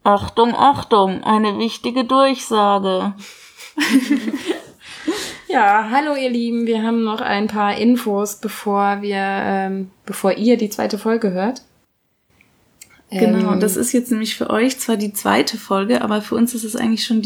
Achtung, Achtung, eine wichtige Durchsage. Ja, hallo ihr Lieben, wir haben noch ein paar Infos, bevor ihr die zweite Folge hört. Genau, das ist jetzt nämlich für euch zwar die zweite Folge, aber für uns ist es eigentlich schon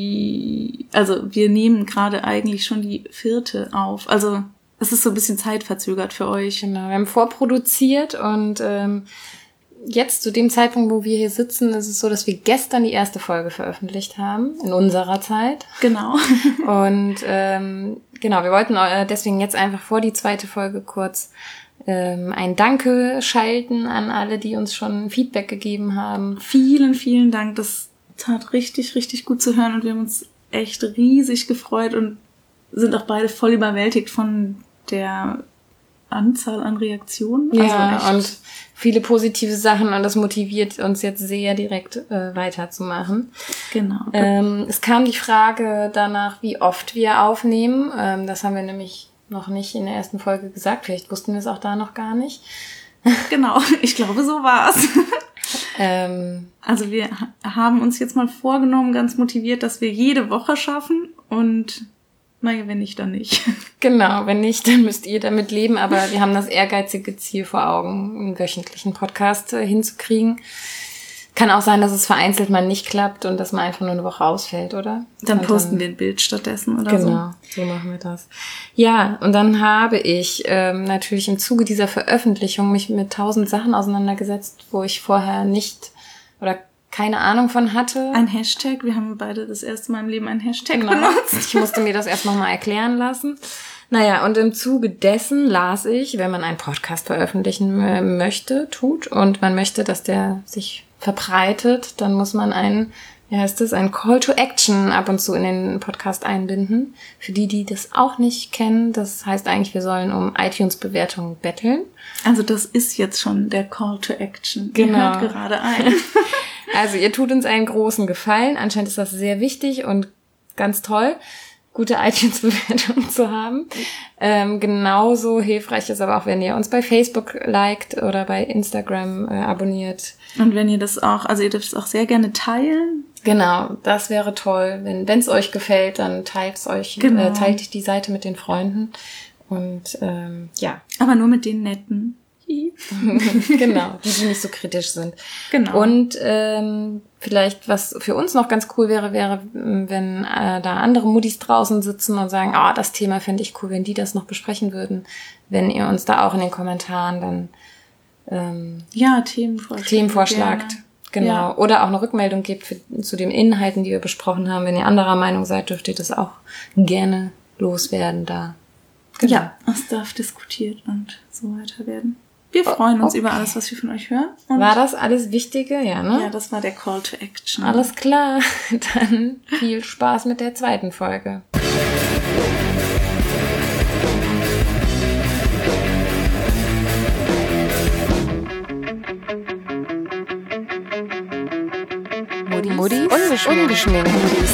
wir nehmen gerade eigentlich schon die 4. auf. Also es ist so ein bisschen zeitverzögert für euch. Genau, wir haben vorproduziert und jetzt zu dem Zeitpunkt, wo wir hier sitzen, ist es so, dass wir gestern die erste Folge veröffentlicht haben, in unserer Zeit. Genau. Und wir wollten deswegen jetzt einfach vor die zweite Folge kurz ein Danke schalten an alle, die uns schon Feedback gegeben haben. Vielen, vielen Dank. Das tat richtig, richtig gut zu hören und wir haben uns echt riesig gefreut und sind auch beide voll überwältigt von der Anzahl an Reaktionen. Ja, also und viele positive Sachen und das motiviert uns jetzt sehr direkt weiterzumachen. Genau. Es kam die Frage danach, wie oft wir aufnehmen. Das haben wir nämlich noch nicht in der ersten Folge gesagt. Vielleicht wussten wir es auch da noch gar nicht. Genau, ich glaube, so war's. Also wir haben uns jetzt mal vorgenommen, ganz motiviert, dass wir jede Woche schaffen und naja, wenn nicht, dann nicht. Genau, wenn nicht, dann müsst ihr damit leben. Aber wir haben das ehrgeizige Ziel vor Augen, einen wöchentlichen Podcast hinzukriegen. Kann auch sein, dass es vereinzelt mal nicht klappt und dass man einfach nur eine Woche ausfällt, oder? Dann posten wir ein Bild stattdessen oder so. Genau, so machen wir das. Ja, und dann habe ich natürlich im Zuge dieser Veröffentlichung mich mit 1000 Sachen auseinandergesetzt, wo ich vorher nicht oder keine Ahnung von hatte. Ein Hashtag, wir haben beide das erste Mal im Leben einen Hashtag benutzt. Ich musste mir das erst nochmal erklären lassen. Naja, und im Zuge dessen las ich, wenn man einen Podcast veröffentlichen tut und man möchte, dass der sich verbreitet, dann muss man einen Call to Action ab und zu in den Podcast einbinden. Für die das auch nicht kennen, das heißt eigentlich, wir sollen um iTunes-Bewertungen betteln. Also das ist jetzt schon der Call to Action. Genau. Ihr hört gerade ein. Also ihr tut uns einen großen Gefallen. Anscheinend ist das sehr wichtig und ganz toll, gute iTunes-Bewertungen zu haben. Genauso hilfreich ist aber auch, wenn ihr uns bei Facebook liked oder bei Instagram abonniert. Und wenn ihr das auch, also ihr dürft es auch sehr gerne teilen. Genau, das wäre toll. Wenn es euch gefällt, dann teilt die Seite mit den Freunden. Und ja. Aber nur mit den Netten. Genau, die nicht so kritisch sind. Genau. Und vielleicht, was für uns noch ganz cool wäre, wenn da andere Muddis draußen sitzen und sagen, das Thema fände ich cool, wenn die das noch besprechen würden. Wenn ihr uns da auch in den Kommentaren dann Themen vorschlagt. Gerne. Genau. Ja. Oder auch eine Rückmeldung gebt zu den Inhalten, die wir besprochen haben. Wenn ihr anderer Meinung seid, dürft ihr das auch gerne loswerden da. Genau. Ja, es darf diskutiert und so weiter werden. Wir freuen uns über alles, was wir von euch hören. Und war das alles Wichtige? Ja, ne? Ja, das war der Call to Action. Alles klar. Dann viel Spaß mit der zweiten Folge. Muddis ungeschminkt.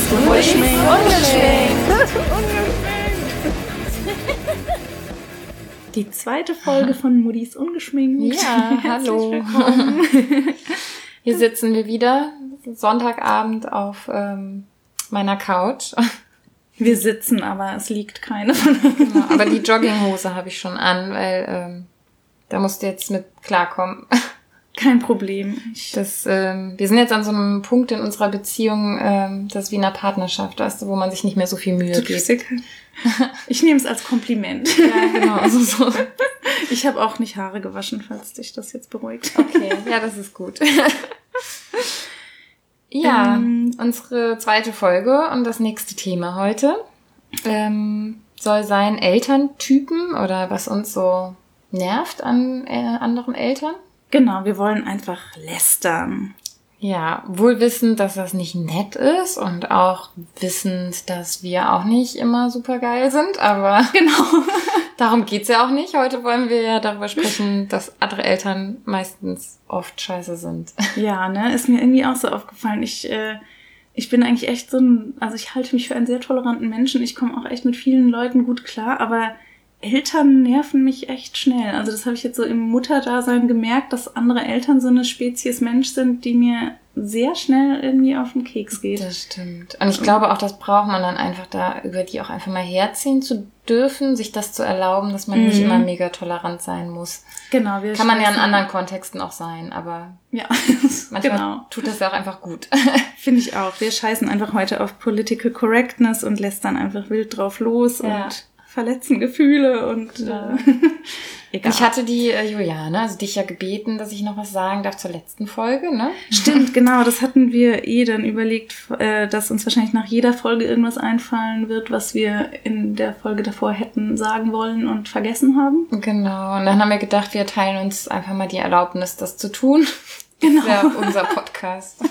Die zweite Folge von Muddis ungeschminkt. Ja, hallo. Hier sitzen wir wieder, Sonntagabend auf meiner Couch. Wir sitzen, aber es liegt keine von uns. Genau, aber die Jogginghose habe ich schon an, weil da musst du jetzt mit klarkommen. Kein Problem. Wir sind jetzt an so einem Punkt in unserer Beziehung, das ist wie in einer Partnerschaft, weißt du, wo man sich nicht mehr so viel Mühe gibt. Ich nehme es als Kompliment. Ja, genau. Also so. Ich habe auch nicht Haare gewaschen, falls dich das jetzt beruhigt. Okay, ja, das ist gut. Ja, unsere zweite Folge und das nächste Thema heute soll sein Elterntypen oder was uns so nervt an anderen Eltern. Genau, wir wollen einfach lästern. Ja, wohl wissend, dass das nicht nett ist und auch wissend, dass wir auch nicht immer super geil sind, aber genau, darum geht's ja auch nicht. Heute wollen wir ja darüber sprechen, dass andere Eltern meistens oft scheiße sind. Ja, ne, ist mir irgendwie auch so aufgefallen. Ich bin eigentlich echt ich halte mich für einen sehr toleranten Menschen. Ich komme auch echt mit vielen Leuten gut klar, aber Eltern nerven mich echt schnell. Also das habe ich jetzt so im Mutterdasein gemerkt, dass andere Eltern so eine Spezies Mensch sind, die mir sehr schnell irgendwie auf den Keks geht. Das stimmt. Und ich glaube auch, das braucht man dann einfach da, über die auch einfach mal herziehen zu dürfen, sich das zu erlauben, dass man nicht immer mega tolerant sein muss. Genau. Kann man ja in anderen Kontexten auch sein, aber ja, manchmal tut das ja auch einfach gut. Finde ich auch. Wir scheißen einfach heute auf Political Correctness und lässt dann einfach wild drauf los und verletzen Gefühle und egal. Ich hatte die Juliane, also dich ja gebeten, dass ich noch was sagen darf zur letzten Folge, ne? Stimmt, genau. Das hatten wir dann überlegt, dass uns wahrscheinlich nach jeder Folge irgendwas einfallen wird, was wir in der Folge davor hätten sagen wollen und vergessen haben. Genau. Und dann haben wir gedacht, wir teilen uns einfach mal die Erlaubnis, das zu tun. Genau. Das wäre unser Podcast.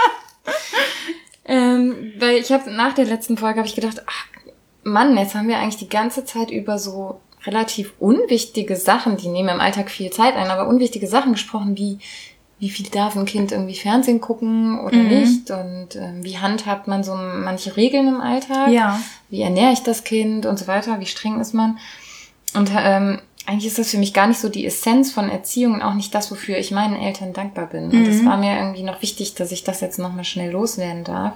Weil ich habe nach der letzten Folge habe ich gedacht, ach Mann, jetzt haben wir eigentlich die ganze Zeit über so relativ unwichtige Sachen, die nehmen im Alltag viel Zeit ein, aber unwichtige Sachen gesprochen, wie viel darf ein Kind irgendwie Fernsehen gucken oder nicht und wie handhabt man so manche Regeln im Alltag, wie ernähre ich das Kind und so weiter, wie streng ist man und eigentlich ist das für mich gar nicht so die Essenz von Erziehung und auch nicht das, wofür ich meinen Eltern dankbar bin. Und es war mir irgendwie noch wichtig, dass ich das jetzt nochmal schnell loswerden darf.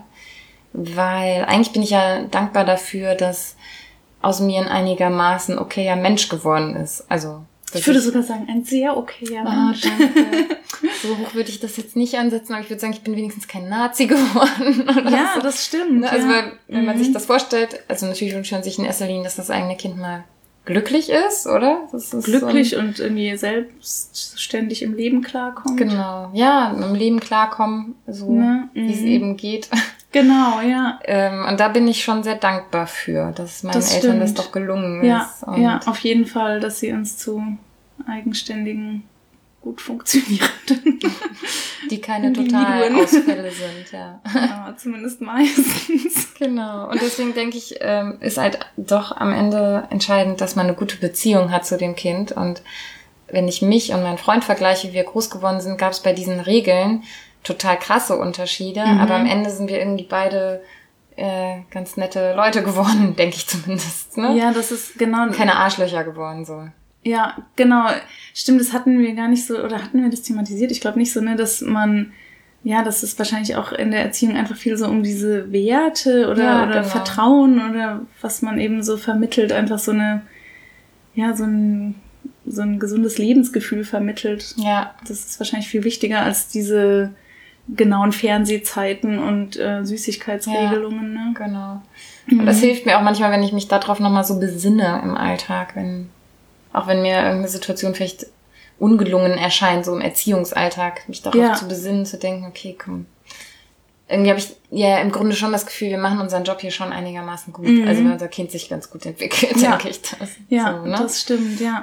Weil eigentlich bin ich ja dankbar dafür, dass aus mir ein einigermaßen okayer Mensch geworden ist. Also ich würde sogar sagen, ein sehr okayer Mensch. Danke. So hoch würde ich das jetzt nicht ansetzen, aber ich würde sagen, ich bin wenigstens kein Nazi geworden. Oder ja, so. Das stimmt. Also weil, wenn man sich das vorstellt, also natürlich wünscht man sich in erster Linie, dass das eigene Kind mal glücklich ist, oder? Das ist glücklich und irgendwie selbstständig im Leben klarkommt. Genau, ja, im Leben klarkommen, so wie es eben geht. Genau, ja. Und da bin ich schon sehr dankbar für, dass meinen Eltern das doch gelungen ist. Und ja, auf jeden Fall, dass sie uns zu eigenständigen, gut funktionierenden die keine totalen Ausfälle sind, ja. Ja, zumindest meistens. Genau. Und deswegen denke ich, ist halt doch am Ende entscheidend, dass man eine gute Beziehung hat zu dem Kind. Und wenn ich mich und meinen Freund vergleiche, wie wir groß geworden sind, gab es bei diesen Regeln total krasse Unterschiede. Aber am Ende sind wir irgendwie beide ganz nette Leute geworden, denke ich zumindest. Ne? Ja, das ist genau. Keine Arschlöcher geworden, so. Ja, genau. Stimmt, das hatten wir gar nicht so, oder hatten wir das thematisiert? Ich glaube nicht so, ne, dass man, ja, das ist wahrscheinlich auch in der Erziehung einfach viel so um diese Werte oder genau. Vertrauen oder was man eben so vermittelt, einfach so eine, ja, so ein gesundes Lebensgefühl vermittelt. Ja. Das ist wahrscheinlich viel wichtiger als diese genauen Fernsehzeiten und Süßigkeitsregelungen, ne? Genau. Und das hilft mir auch manchmal, wenn ich mich darauf nochmal so besinne im Alltag, auch wenn mir irgendeine Situation vielleicht ungelungen erscheint, so im Erziehungsalltag, mich darauf zu besinnen, zu denken, okay, komm. Irgendwie habe ich ja im Grunde schon das Gefühl, wir machen unseren Job hier schon einigermaßen gut. Also wenn unser Kind sich ganz gut entwickelt, denke ich das. Ja, so, ne? Das stimmt, ja.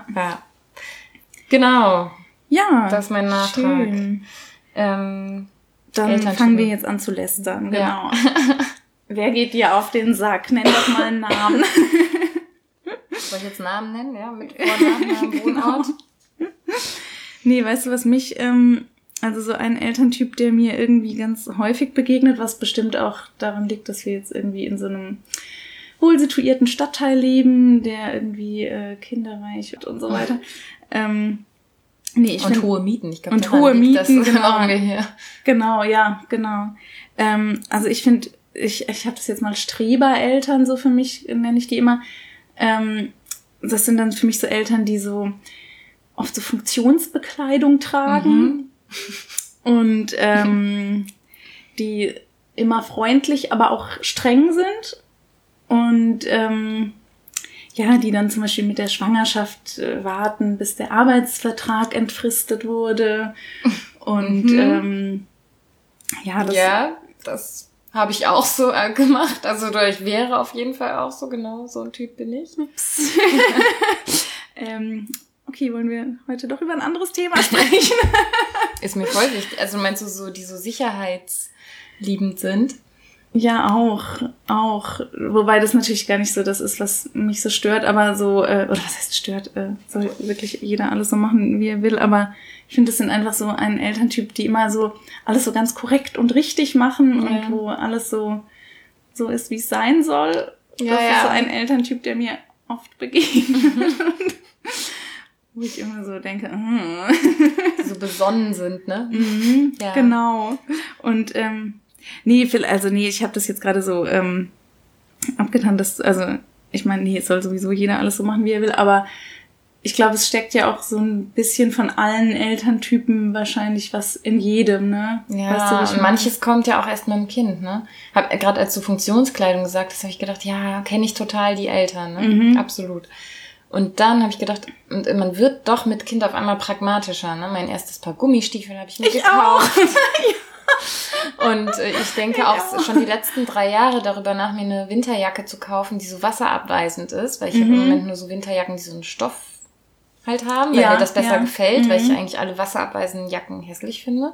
Genau. Ja, das ist mein Nachtrag. Schön. Dann fangen wir jetzt an zu lästern, genau. Ja. Wer geht dir auf den Sack? Nenn doch mal einen Namen. Soll ich jetzt Namen nennen, ja? Mit Vornamen, Wohnort? Nee, weißt du, was mich, also so ein Elterntyp, der mir irgendwie ganz häufig begegnet, was bestimmt auch daran liegt, dass wir jetzt irgendwie in so einem wohlsituierten Stadtteil leben, der irgendwie kinderreich wird und so weiter. Und hohe Mieten, ich glaube, und hohe Mieten, genau. Wir hier. Genau, ja, genau. Also ich finde, ich habe das jetzt mal Strebereltern, so für mich nenne ich die immer. Das sind dann für mich so Eltern, die so oft so Funktionsbekleidung tragen und die immer freundlich, aber auch streng sind und die dann zum Beispiel mit der Schwangerschaft warten, bis der Arbeitsvertrag entfristet wurde und das habe ich auch so gemacht. Also ich wäre auf jeden Fall auch so, genau, so ein Typ bin ich. Ups. Okay, wollen wir heute doch über ein anderes Thema sprechen? Ist mir voll wichtig. Also meinst du so, die so sicherheitsliebend sind? Ja, auch. Wobei das natürlich gar nicht so das ist, was mich so stört, aber so, oder was heißt stört, soll wirklich jeder alles so machen, wie er will, aber ich finde, das sind einfach so ein Elterntyp, die immer so alles so ganz korrekt und richtig machen und wo alles so ist, wie es sein soll. Das ist so ein Elterntyp, der mir oft begegnet. wo ich immer so denke, Die so besonnen sind, ne? Ja. Genau. Und ich habe das jetzt gerade so abgetan, dass, ich meine, es soll sowieso jeder alles so machen, wie er will, aber ich glaube, es steckt ja auch so ein bisschen von allen Elterntypen wahrscheinlich was in jedem, ne? Ja, weißt du, und manches kommt ja auch erst mit dem Kind, ne? Gerade als du Funktionskleidung gesagt hast, habe ich gedacht, ja, kenne ich total die Eltern, ne? Absolut. Und dann habe ich gedacht, man wird doch mit Kind auf einmal pragmatischer, ne? Mein erstes Paar Gummistiefel habe ich mir gekauft. Und ich denke auch schon die letzten 3 Jahre darüber nach, mir eine Winterjacke zu kaufen, die so wasserabweisend ist, weil ich habe im Moment nur so Winterjacken, die so einen Stoff halt haben, weil mir das besser gefällt, weil ich eigentlich alle wasserabweisenden Jacken hässlich finde.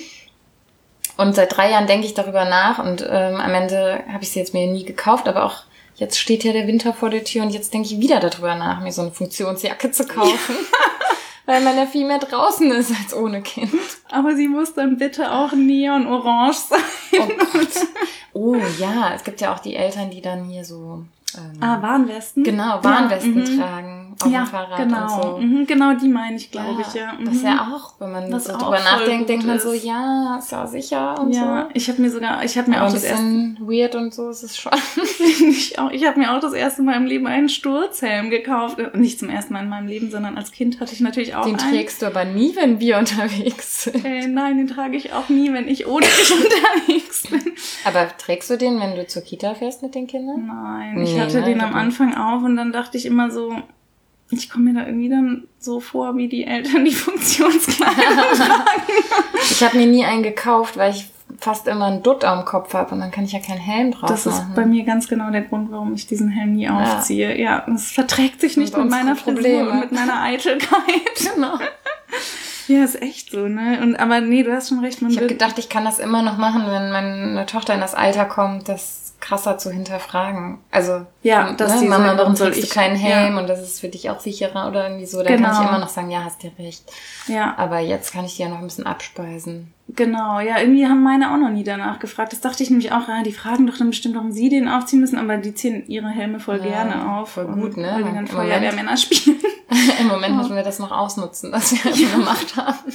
Und seit 3 Jahren denke ich darüber nach und am Ende habe ich sie jetzt mir nie gekauft, aber auch jetzt steht ja der Winter vor der Tür und jetzt denke ich wieder darüber nach, mir so eine Funktionsjacke zu kaufen. Weil man ja viel mehr draußen ist als ohne Kind. Aber sie muss dann bitte auch neonorange sein. Oh Gott. Oh ja, es gibt ja auch die Eltern, die dann hier so... Warnwesten? Genau, Warnwesten tragen auf dem Fahrrad genau. und so. Genau, die meine ich, glaube ich, ja. Das ist ja auch, wenn man so drüber nachdenkt, denkt man so, ja, ist ja sicher und so. Ich habe mir auch das erste... weird und so ist es schon. Ich habe mir auch das erste Mal im Leben einen Sturzhelm gekauft. Nicht zum ersten Mal in meinem Leben, sondern als Kind hatte ich natürlich auch einen. Den trägst du aber nie, wenn wir unterwegs sind. Nein, den trage ich auch nie, wenn ich ohne dich unterwegs bin. Aber trägst du den, wenn du zur Kita fährst mit den Kindern? Nein, ich hatte den am Anfang auf und dann dachte ich immer so, ich komme mir da irgendwie dann so vor, wie die Eltern die Funktionskleidung tragen. Ich habe mir nie einen gekauft, weil ich fast immer einen Dutt am Kopf habe und dann kann ich ja keinen Helm drauf machen. Das ist bei mir ganz genau der Grund, warum ich diesen Helm nie aufziehe. Ja, es verträgt sich nicht mit meiner Frisur und mit meiner Eitelkeit. Genau. Ja, ist echt so, ne? Aber nee, du hast schon recht. Ich habe gedacht, ich kann das immer noch machen, wenn meine Tochter in das Alter kommt, das krasser zu hinterfragen. Also, ja, dass die Mama, sagen, warum trägst du keinen Helm? Ja. Und das ist für dich auch sicherer oder irgendwie so. Dann kann ich immer noch sagen, ja, hast dir recht. Ja. Aber jetzt kann ich die ja noch ein bisschen abspeisen. Genau, ja, irgendwie haben meine auch noch nie danach gefragt. Das dachte ich nämlich auch, ja, die fragen doch dann bestimmt, warum sie den aufziehen müssen, aber die ziehen ihre Helme voll gerne auf. Voll gut, ne? Weil die dann Feuerwehrmänner spielen. Im Moment müssen wir das noch ausnutzen, was wir gemacht haben.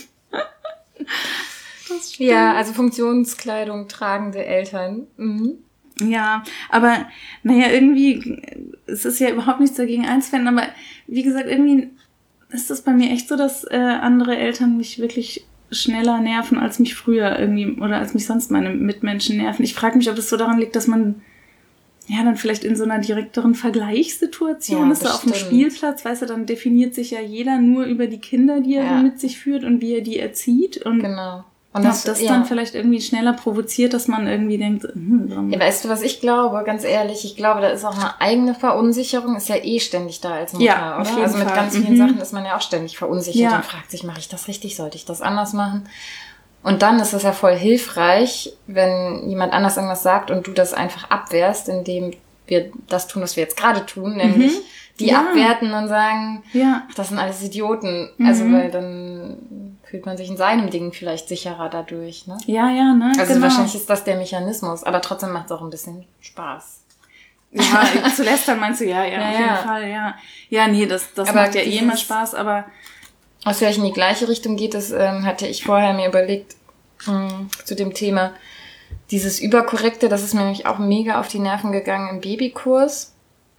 Das stimmt. Ja, also Funktionskleidung tragende Eltern. Ja, aber naja, irgendwie, es ist ja überhaupt nichts dagegen einzuwenden, aber wie gesagt, irgendwie ist das bei mir echt so, dass andere Eltern mich wirklich schneller nerven als mich früher irgendwie oder als mich sonst meine Mitmenschen nerven. Ich frage mich, ob es so daran liegt, dass man ja dann vielleicht in so einer direkteren Vergleichssituation ist, so auf dem Spielplatz, weißt du, dann definiert sich ja jeder nur über die Kinder, die er mit sich führt und wie er die erzieht und genau. Und das dann vielleicht irgendwie schneller provoziert, dass man irgendwie denkt, ja, weißt du, was ich glaube, ganz ehrlich, ich glaube, da ist auch eine eigene Verunsicherung, ist ja ständig da als Mutter, ja, oder? Also mit ganz vielen Sachen ist man ja auch ständig verunsichert und fragt sich, mache ich das richtig, sollte ich das anders machen? Und dann ist es ja voll hilfreich, wenn jemand anders irgendwas sagt und du das einfach abwehrst, indem wir das tun, was wir jetzt gerade tun, nämlich die abwerten und sagen, ach, das sind alles Idioten. Also, weil dann fühlt man sich in seinem Ding vielleicht sicherer dadurch, ne? Ja, ne? Also wahrscheinlich ist das der Mechanismus, aber trotzdem macht es auch ein bisschen Spaß. Ja, zu lästern meinst du, ja, auf jeden Fall, ja. Ja, nee, das macht ja immer Spaß, aber... Was vielleicht in die gleiche Richtung geht, das hatte ich vorher mir überlegt, zu dem Thema, dieses Überkorrekte, das ist mir nämlich auch mega auf die Nerven gegangen im Babykurs.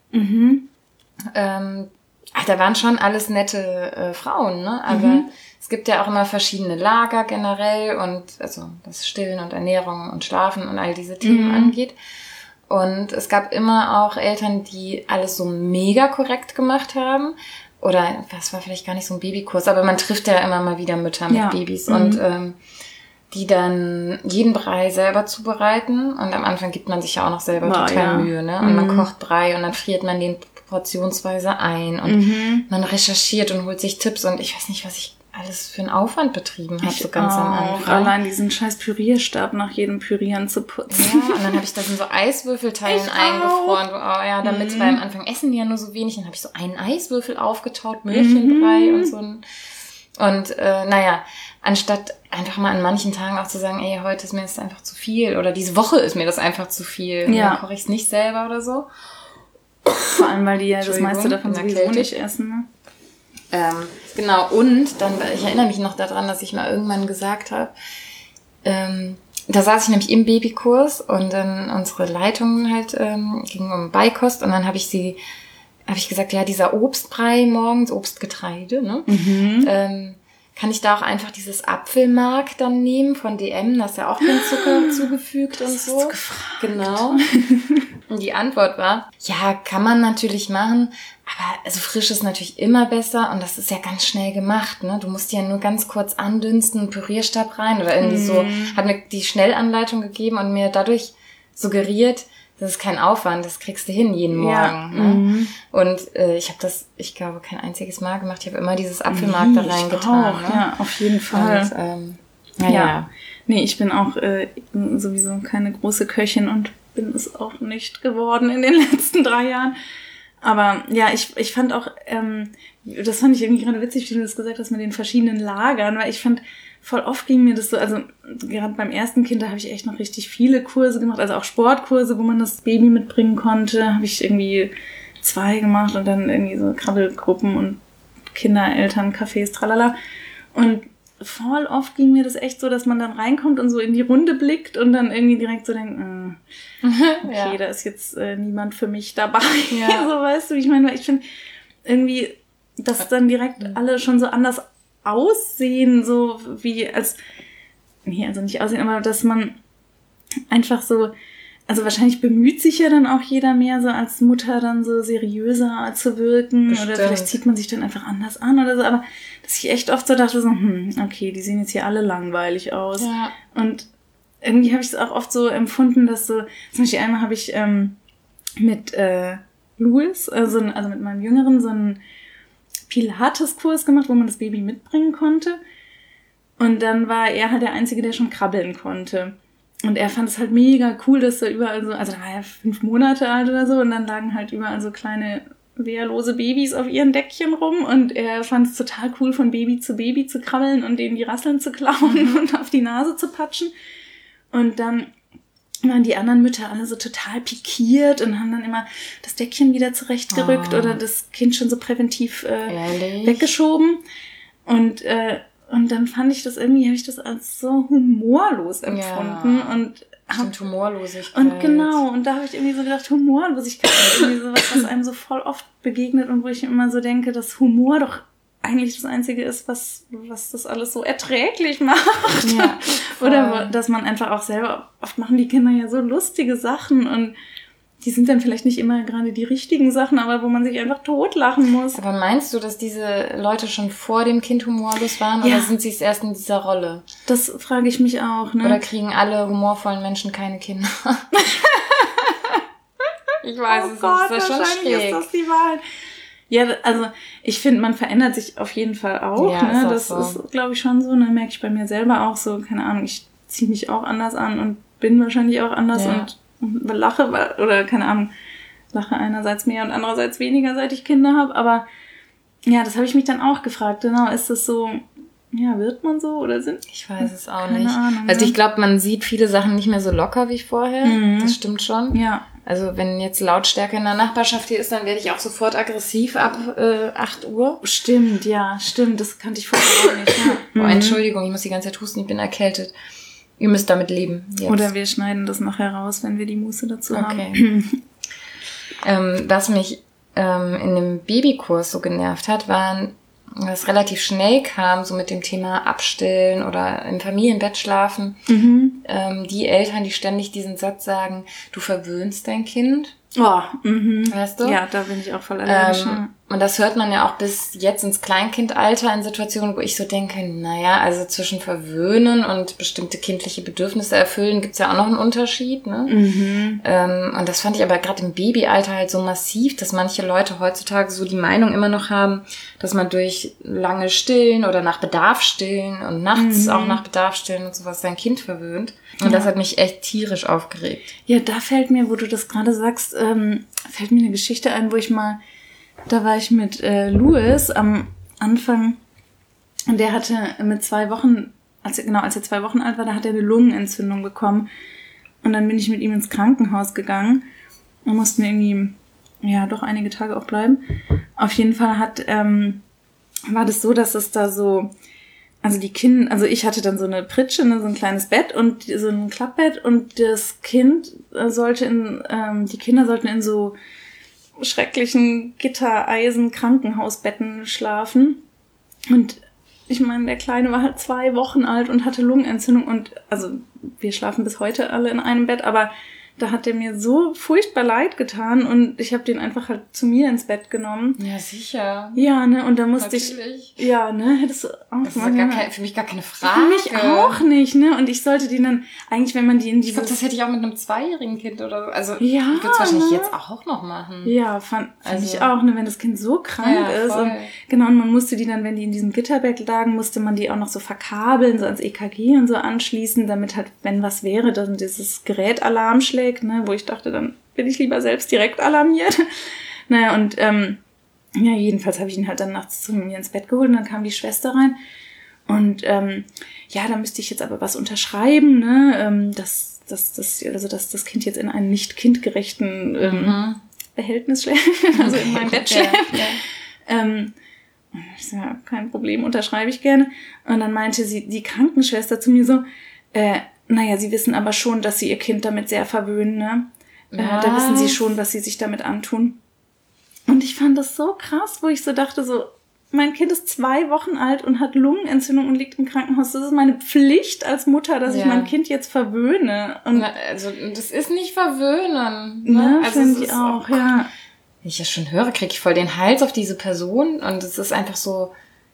Da waren schon alles nette Frauen, ne? Aber es gibt ja auch immer verschiedene Lager generell und also das Stillen und Ernährung und Schlafen und all diese Themen angeht. Und es gab immer auch Eltern, die alles so mega korrekt gemacht haben. Oder das war vielleicht gar nicht so ein Babykurs, aber man trifft ja immer mal wieder Mütter mit Babys und die dann jeden Brei selber zubereiten. Und am Anfang gibt man sich ja auch noch selber total Mühe, ne? Und man kocht Brei und dann friert man den portionsweise ein und man recherchiert und holt sich Tipps und ich weiß nicht, was ich alles für einen Aufwand betrieben habe, so ganz am Anfang. Allein diesen scheiß Pürierstab nach jedem Pürieren zu putzen. Ja, und dann habe ich das in so Eiswürfelteilen eingefroren. Damit, weil am Anfang essen die ja nur so wenig. Dann habe ich so einen Eiswürfel aufgetaut, Möhrchenbrei und so ein... Und anstatt einfach mal an manchen Tagen auch zu sagen, ey, heute ist mir das einfach zu viel oder diese Woche ist mir das einfach zu viel. Und dann koche ich es nicht selber oder so. Vor allem, weil die ja das meiste davon sowieso nicht essen, ne? Genau, und dann, ich erinnere mich noch daran, dass ich mal irgendwann gesagt habe, da saß ich nämlich im Babykurs und dann unsere Leitung halt ging um Beikost und dann habe ich gesagt, ja, dieser Obstbrei morgens, Obstgetreide, ne? Kann ich da auch einfach dieses Apfelmark dann nehmen von DM? Da ist ja auch kein Zucker zugefügt und so. Hast du gefragt? Genau. Und die Antwort war, ja, kann man natürlich machen, aber also frisch ist natürlich immer besser und das ist ja ganz schnell gemacht, ne? Du musst ja nur ganz kurz andünsten, einen Pürierstab rein oder irgendwie so. Hat mir die Schnellanleitung gegeben und mir dadurch suggeriert, das ist kein Aufwand, das kriegst du hin jeden Morgen. Ja. Ne? Und ich habe das, ich glaube, kein einziges Mal gemacht. Ich habe immer dieses Apfelmark da reingetan. Ne? Ja, auf jeden Fall. Und, ja. Nee, ich bin auch sowieso keine große Köchin und bin es auch nicht geworden in den letzten 3 Jahren. Aber ja, ich fand auch, das fand ich irgendwie gerade witzig, wie du das gesagt hast mit den verschiedenen Lagern, weil ich fand, voll oft ging mir das so, also gerade beim ersten Kind, da habe ich echt noch richtig viele Kurse gemacht, also auch Sportkurse, wo man das Baby mitbringen konnte, habe ich irgendwie 2 gemacht und dann irgendwie so Krabbelgruppen und Kinder, Eltern, Cafés, tralala. Und voll oft ging mir das echt so, dass man dann reinkommt und so in die Runde blickt und dann irgendwie direkt so denkt, okay, da ist jetzt niemand für mich dabei. Ja. So, weißt du, ich meine, ich finde irgendwie, dass dann direkt alle schon so anders aussehen, so wie also nicht aussehen, aber dass man einfach so, also wahrscheinlich bemüht sich ja dann auch jeder mehr so als Mutter dann so seriöser zu wirken. Bestimmt. Oder vielleicht zieht man sich dann einfach anders an oder so, aber dass ich echt oft so dachte so, okay, die sehen jetzt hier alle langweilig aus. Ja. Und irgendwie habe ich es auch oft so empfunden, dass so, zum Beispiel einmal habe ich mit Louis, also mit meinem Jüngeren, so einen Pilates-Kurs gemacht, wo man das Baby mitbringen konnte. Und dann war er halt der Einzige, der schon krabbeln konnte. Und er fand es halt mega cool, dass da überall so, also da war er 5 Monate alt oder so, und dann lagen halt überall so kleine wehrlose Babys auf ihren Deckchen rum. Und er fand es total cool, von Baby zu krabbeln und denen die Rasseln zu klauen und auf die Nase zu patschen. Und dann waren die anderen Mütter alle so total pikiert und haben dann immer das Deckchen wieder zurechtgerückt oder das Kind schon so präventiv weggeschoben. Und dann fand ich das irgendwie, habe ich das als so humorlos empfunden. Ja, und Humorlosigkeit. Und genau, und da habe ich irgendwie so gedacht, Humorlosigkeit ist irgendwie sowas, was einem so voll oft begegnet und wo ich immer so denke, dass Humor doch eigentlich das Einzige ist, was das alles so erträglich macht. Ja, oder dass man einfach auch selber, oft machen die Kinder ja so lustige Sachen und die sind dann vielleicht nicht immer gerade die richtigen Sachen, aber wo man sich einfach totlachen muss. Aber meinst du, dass diese Leute schon vor dem Kind humorlos waren oder sind sie es erst in dieser Rolle? Das frage ich mich auch, ne? Oder kriegen alle humorvollen Menschen keine Kinder? Ich weiß es nicht, das ist schon schräg. Ist das die Wahrheit. Ja, also ich finde, man verändert sich auf jeden Fall auch. Ja, ne? Das ist, glaube ich, schon so. Ne? Merke ich bei mir selber auch so, keine Ahnung, ich ziehe mich auch anders an und bin wahrscheinlich auch anders und lache, oder keine Ahnung, lache einerseits mehr und andererseits weniger, seit ich Kinder habe. Aber ja, das habe ich mich dann auch gefragt. Genau, ist das so, ja, wird man so oder sind? Ich weiß es auch nicht. Ahnung, also ich glaube, man sieht viele Sachen nicht mehr so locker wie vorher. Das stimmt schon. Ja. Also wenn jetzt Lautstärke in der Nachbarschaft hier ist, dann werde ich auch sofort aggressiv ab 8 Uhr. Stimmt, ja, stimmt. Das kannte ich vorher auch nicht. Ja. Oh, Entschuldigung, ich muss die ganze Zeit husten, ich bin erkältet. Ihr müsst damit leben. Jetzt. Oder wir schneiden das nachher raus, wenn wir die Muße dazu haben. Was mich in dem Babykurs so genervt hat, waren, was relativ schnell kam, so mit dem Thema Abstillen oder im Familienbett schlafen. Die Eltern, die ständig diesen Satz sagen, du verwöhnst dein Kind. Oh, weißt du? Ja, da bin ich auch voll allergisch. Und das hört man ja auch bis jetzt ins Kleinkindalter in Situationen, wo ich so denke, naja, also zwischen verwöhnen und bestimmte kindliche Bedürfnisse erfüllen gibt's ja auch noch einen Unterschied, ne? Und das fand ich aber gerade im Babyalter halt so massiv, dass manche Leute heutzutage so die Meinung immer noch haben, dass man durch lange Stillen oder nach Bedarf stillen und nachts auch nach Bedarf stillen und sowas sein Kind verwöhnt. Und das hat mich echt tierisch aufgeregt. Ja, da fällt mir, wo du das gerade sagst, fällt mir eine Geschichte ein, da war ich mit Louis am Anfang und der hatte mit 2 Wochen, als er 2 Wochen alt war, da hat er eine Lungenentzündung bekommen und dann bin ich mit ihm ins Krankenhaus gegangen und mussten irgendwie, doch einige Tage auch bleiben. Auf jeden Fall hat war das so, dass es da so, also ich hatte dann so eine Pritsche, ne, so ein kleines Bett und so ein Klappbett und das Kind die Kinder sollten in so schrecklichen Gittereisen-Krankenhausbetten schlafen. Und ich meine, der Kleine war halt 2 Wochen alt und hatte Lungenentzündung und, also, wir schlafen bis heute alle in einem Bett, aber da hat der mir so furchtbar leid getan und ich habe den einfach halt zu mir ins Bett genommen. Ja, sicher. Ja, ne, und da musste Natürlich. ja, ne, hättest du auch das ist ja für mich gar keine Frage. Für mich auch nicht, ne, und ich sollte den dann, eigentlich, wenn man die in Ich glaube, das hätte ich auch mit einem 2-jährigen Kind oder so, also, ja, ich würde es wahrscheinlich jetzt auch noch machen. Ja, fand ich auch, ne, wenn das Kind so krank ist und, genau, und man musste die dann, wenn die in diesem Gitterbett lagen, musste man die auch noch so verkabeln, so ans EKG und so anschließen, damit halt, wenn was wäre, dann dieses Gerät Alarm schlägt, ne, wo ich dachte, dann bin ich lieber selbst direkt alarmiert. Naja, und ja, jedenfalls habe ich ihn halt dann nachts zu mir ins Bett geholt und dann kam die Schwester rein und ja, da müsste ich jetzt aber was unterschreiben, ne, dass das Kind jetzt in einem nicht kindgerechten Behältnis schläft, also in meinem Bett schläft. Ich sage, ja, kein Problem, unterschreibe ich gerne. Und dann meinte die Krankenschwester zu mir so, naja, Sie wissen aber schon, dass Sie Ihr Kind damit sehr verwöhnen, ne? Da wissen Sie schon, was Sie sich damit antun. Und ich fand das so krass, wo ich so dachte, so, mein Kind ist 2 Wochen alt und hat Lungenentzündung und liegt im Krankenhaus. Das ist meine Pflicht als Mutter, dass ich mein Kind jetzt verwöhne. Und also, das ist nicht verwöhnen. Ne? Also, finde ich auch, ja. Wenn ich das schon höre, kriege ich voll den Hals auf diese Person und es ist einfach so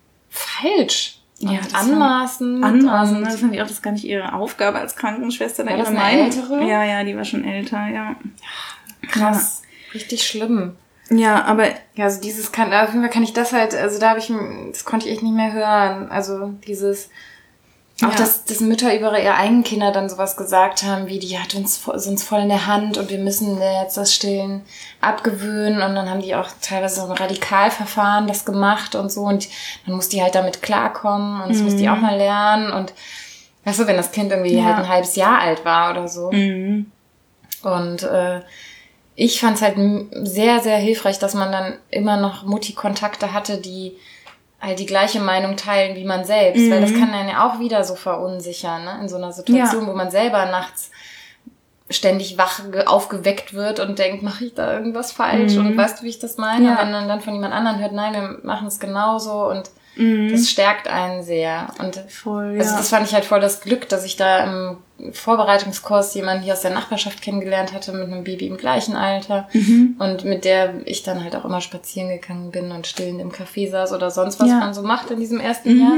falsch. Ja, anmaßend. Ne? Das fand ich auch, das ist gar nicht ihre Aufgabe als Krankenschwester. War das eine ältere? Ja, die war schon älter, ja. Krass. Ja. Richtig schlimm. Ja, aber... Ja, also auf jeden Fall kann ich das halt, also das konnte ich echt nicht mehr hören. Also dieses... Auch, dass Mütter über ihre eigenen Kinder dann sowas gesagt haben, wie die hat uns voll in der Hand und wir müssen jetzt das Stillen abgewöhnen und dann haben die auch teilweise so ein Radikalverfahren das gemacht und so und dann muss die halt damit klarkommen und das muss die auch mal lernen und weißt du, wenn das Kind irgendwie halt ein halbes Jahr alt war oder so. Mhm. Und ich fand es halt sehr, sehr hilfreich, dass man dann immer noch Mutti-Kontakte hatte, die halt die gleiche Meinung teilen wie man selbst, weil das kann einen ja auch wieder so verunsichern, ne? In so einer Situation, wo man selber nachts ständig aufgeweckt wird und denkt, mache ich da irgendwas falsch und weißt du, wie ich das meine? Ja. Wenn man dann von jemand anderem hört, nein, wir machen es genauso und das stärkt einen sehr. Und voll, also das fand ich halt voll das Glück, dass ich da im Vorbereitungskurs jemanden hier aus der Nachbarschaft kennengelernt hatte mit einem Baby im gleichen Alter und mit der ich dann halt auch immer spazieren gegangen bin und stillend im Café saß oder sonst was man so macht in diesem ersten Jahr.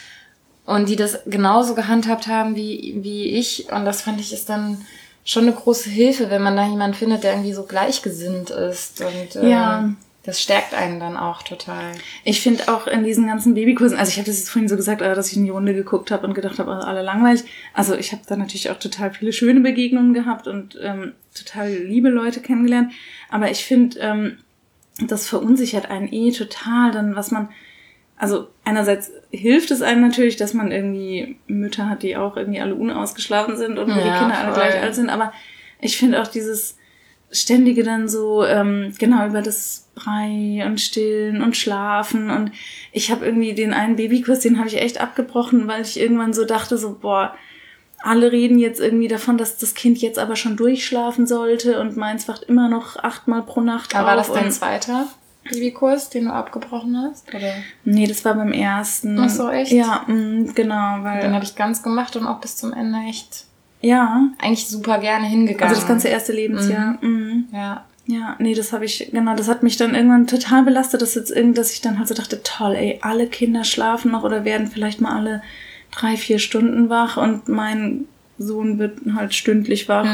Und die das genauso gehandhabt haben wie ich. Und das fand ich ist dann schon eine große Hilfe, wenn man da jemanden findet, der irgendwie so gleichgesinnt ist. Und das stärkt einen dann auch total. Ich finde auch in diesen ganzen Babykursen, also ich habe das jetzt vorhin so gesagt, dass ich in die Runde geguckt habe und gedacht habe, alle langweilig. Also ich habe da natürlich auch total viele schöne Begegnungen gehabt und total liebe Leute kennengelernt. Aber ich finde, das verunsichert einen total, dann was man, also einerseits hilft es einem natürlich, dass man irgendwie Mütter hat, die auch irgendwie alle unausgeschlafen sind und wo die Kinder alle gleich alt sind. Aber ich finde auch dieses ständige dann so, genau, über das Brei und Stillen und Schlafen und ich habe irgendwie den einen Babykurs, den habe ich echt abgebrochen, weil ich irgendwann so dachte, so, boah, alle reden jetzt irgendwie davon, dass das Kind jetzt aber schon durchschlafen sollte und meins wacht immer noch 8-mal pro Nacht auf. War das dein zweiter Babykurs, den du abgebrochen hast? Oder? Nee, das war beim ersten. Ach so, echt? Ja, genau, weil... Den habe ich ganz gemacht und auch bis zum Ende echt... Ja. Eigentlich super gerne hingegangen. Also das ganze erste Lebensjahr. Ja, nee, das habe ich, genau, das hat mich dann irgendwann total belastet, dass ich dann halt so dachte, toll, ey, alle Kinder schlafen noch oder werden vielleicht mal alle 3-4 Stunden wach und mein Sohn wird halt stündlich wach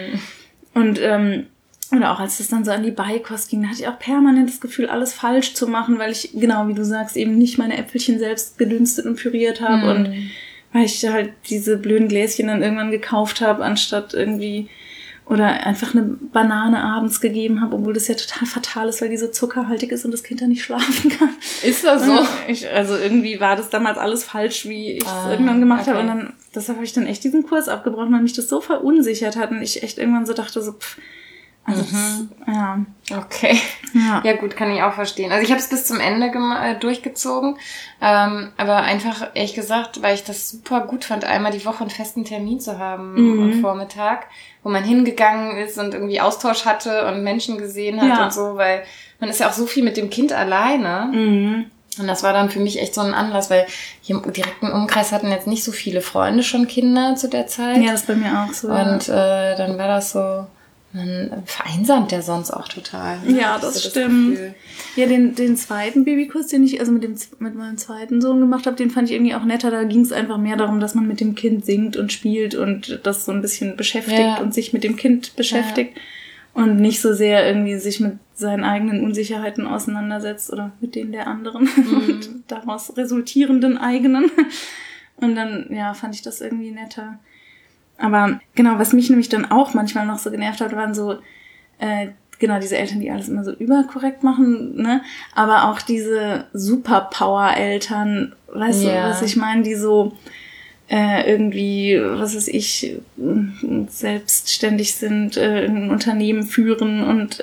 und oder auch als es dann so an die Beikost ging, da hatte ich auch permanent das Gefühl, alles falsch zu machen, weil ich, genau wie du sagst, eben nicht meine Äpfelchen selbst gedünstet und püriert habe und weil ich halt diese blöden Gläschen dann irgendwann gekauft habe, anstatt irgendwie oder einfach eine Banane abends gegeben habe, obwohl das ja total fatal ist, weil die so zuckerhaltig ist und das Kind dann nicht schlafen kann. Ist das so? Also irgendwie war das damals alles falsch, wie ich es irgendwann gemacht habe. Und dann, deshalb habe ich dann echt diesen Kurs abgebrochen, weil mich das so verunsichert hat und ich echt irgendwann so dachte, so, Also ja. Okay. Ja gut, kann ich auch verstehen. Also ich habe es bis zum Ende durchgezogen, aber einfach, ehrlich gesagt, weil ich das super gut fand, einmal die Woche einen festen Termin zu haben am Vormittag, wo man hingegangen ist und irgendwie Austausch hatte und Menschen gesehen hat und so, weil man ist ja auch so viel mit dem Kind alleine. Und das war dann für mich echt so ein Anlass, weil hier im direkten Umkreis hatten jetzt nicht so viele Freunde schon Kinder zu der Zeit. Ja, das ist bei mir auch so. Und dann war das so... Man vereinsamt ja sonst auch total. Ja, das stimmt. Ja, den zweiten Babykurs, den ich also mit meinem zweiten Sohn gemacht habe, den fand ich irgendwie auch netter. Da ging es einfach mehr darum, dass man mit dem Kind singt und spielt und das so ein bisschen beschäftigt und sich mit dem Kind beschäftigt und nicht so sehr irgendwie sich mit seinen eigenen Unsicherheiten auseinandersetzt oder mit denen der anderen und daraus resultierenden eigenen. Und dann, fand ich das irgendwie netter. Aber genau, was mich nämlich dann auch manchmal noch so genervt hat, waren so, diese Eltern, die alles immer so überkorrekt machen, ne? Aber auch diese Superpower-Eltern, weißt du, was ich meine, die so irgendwie, was weiß ich, selbstständig sind, ein Unternehmen führen und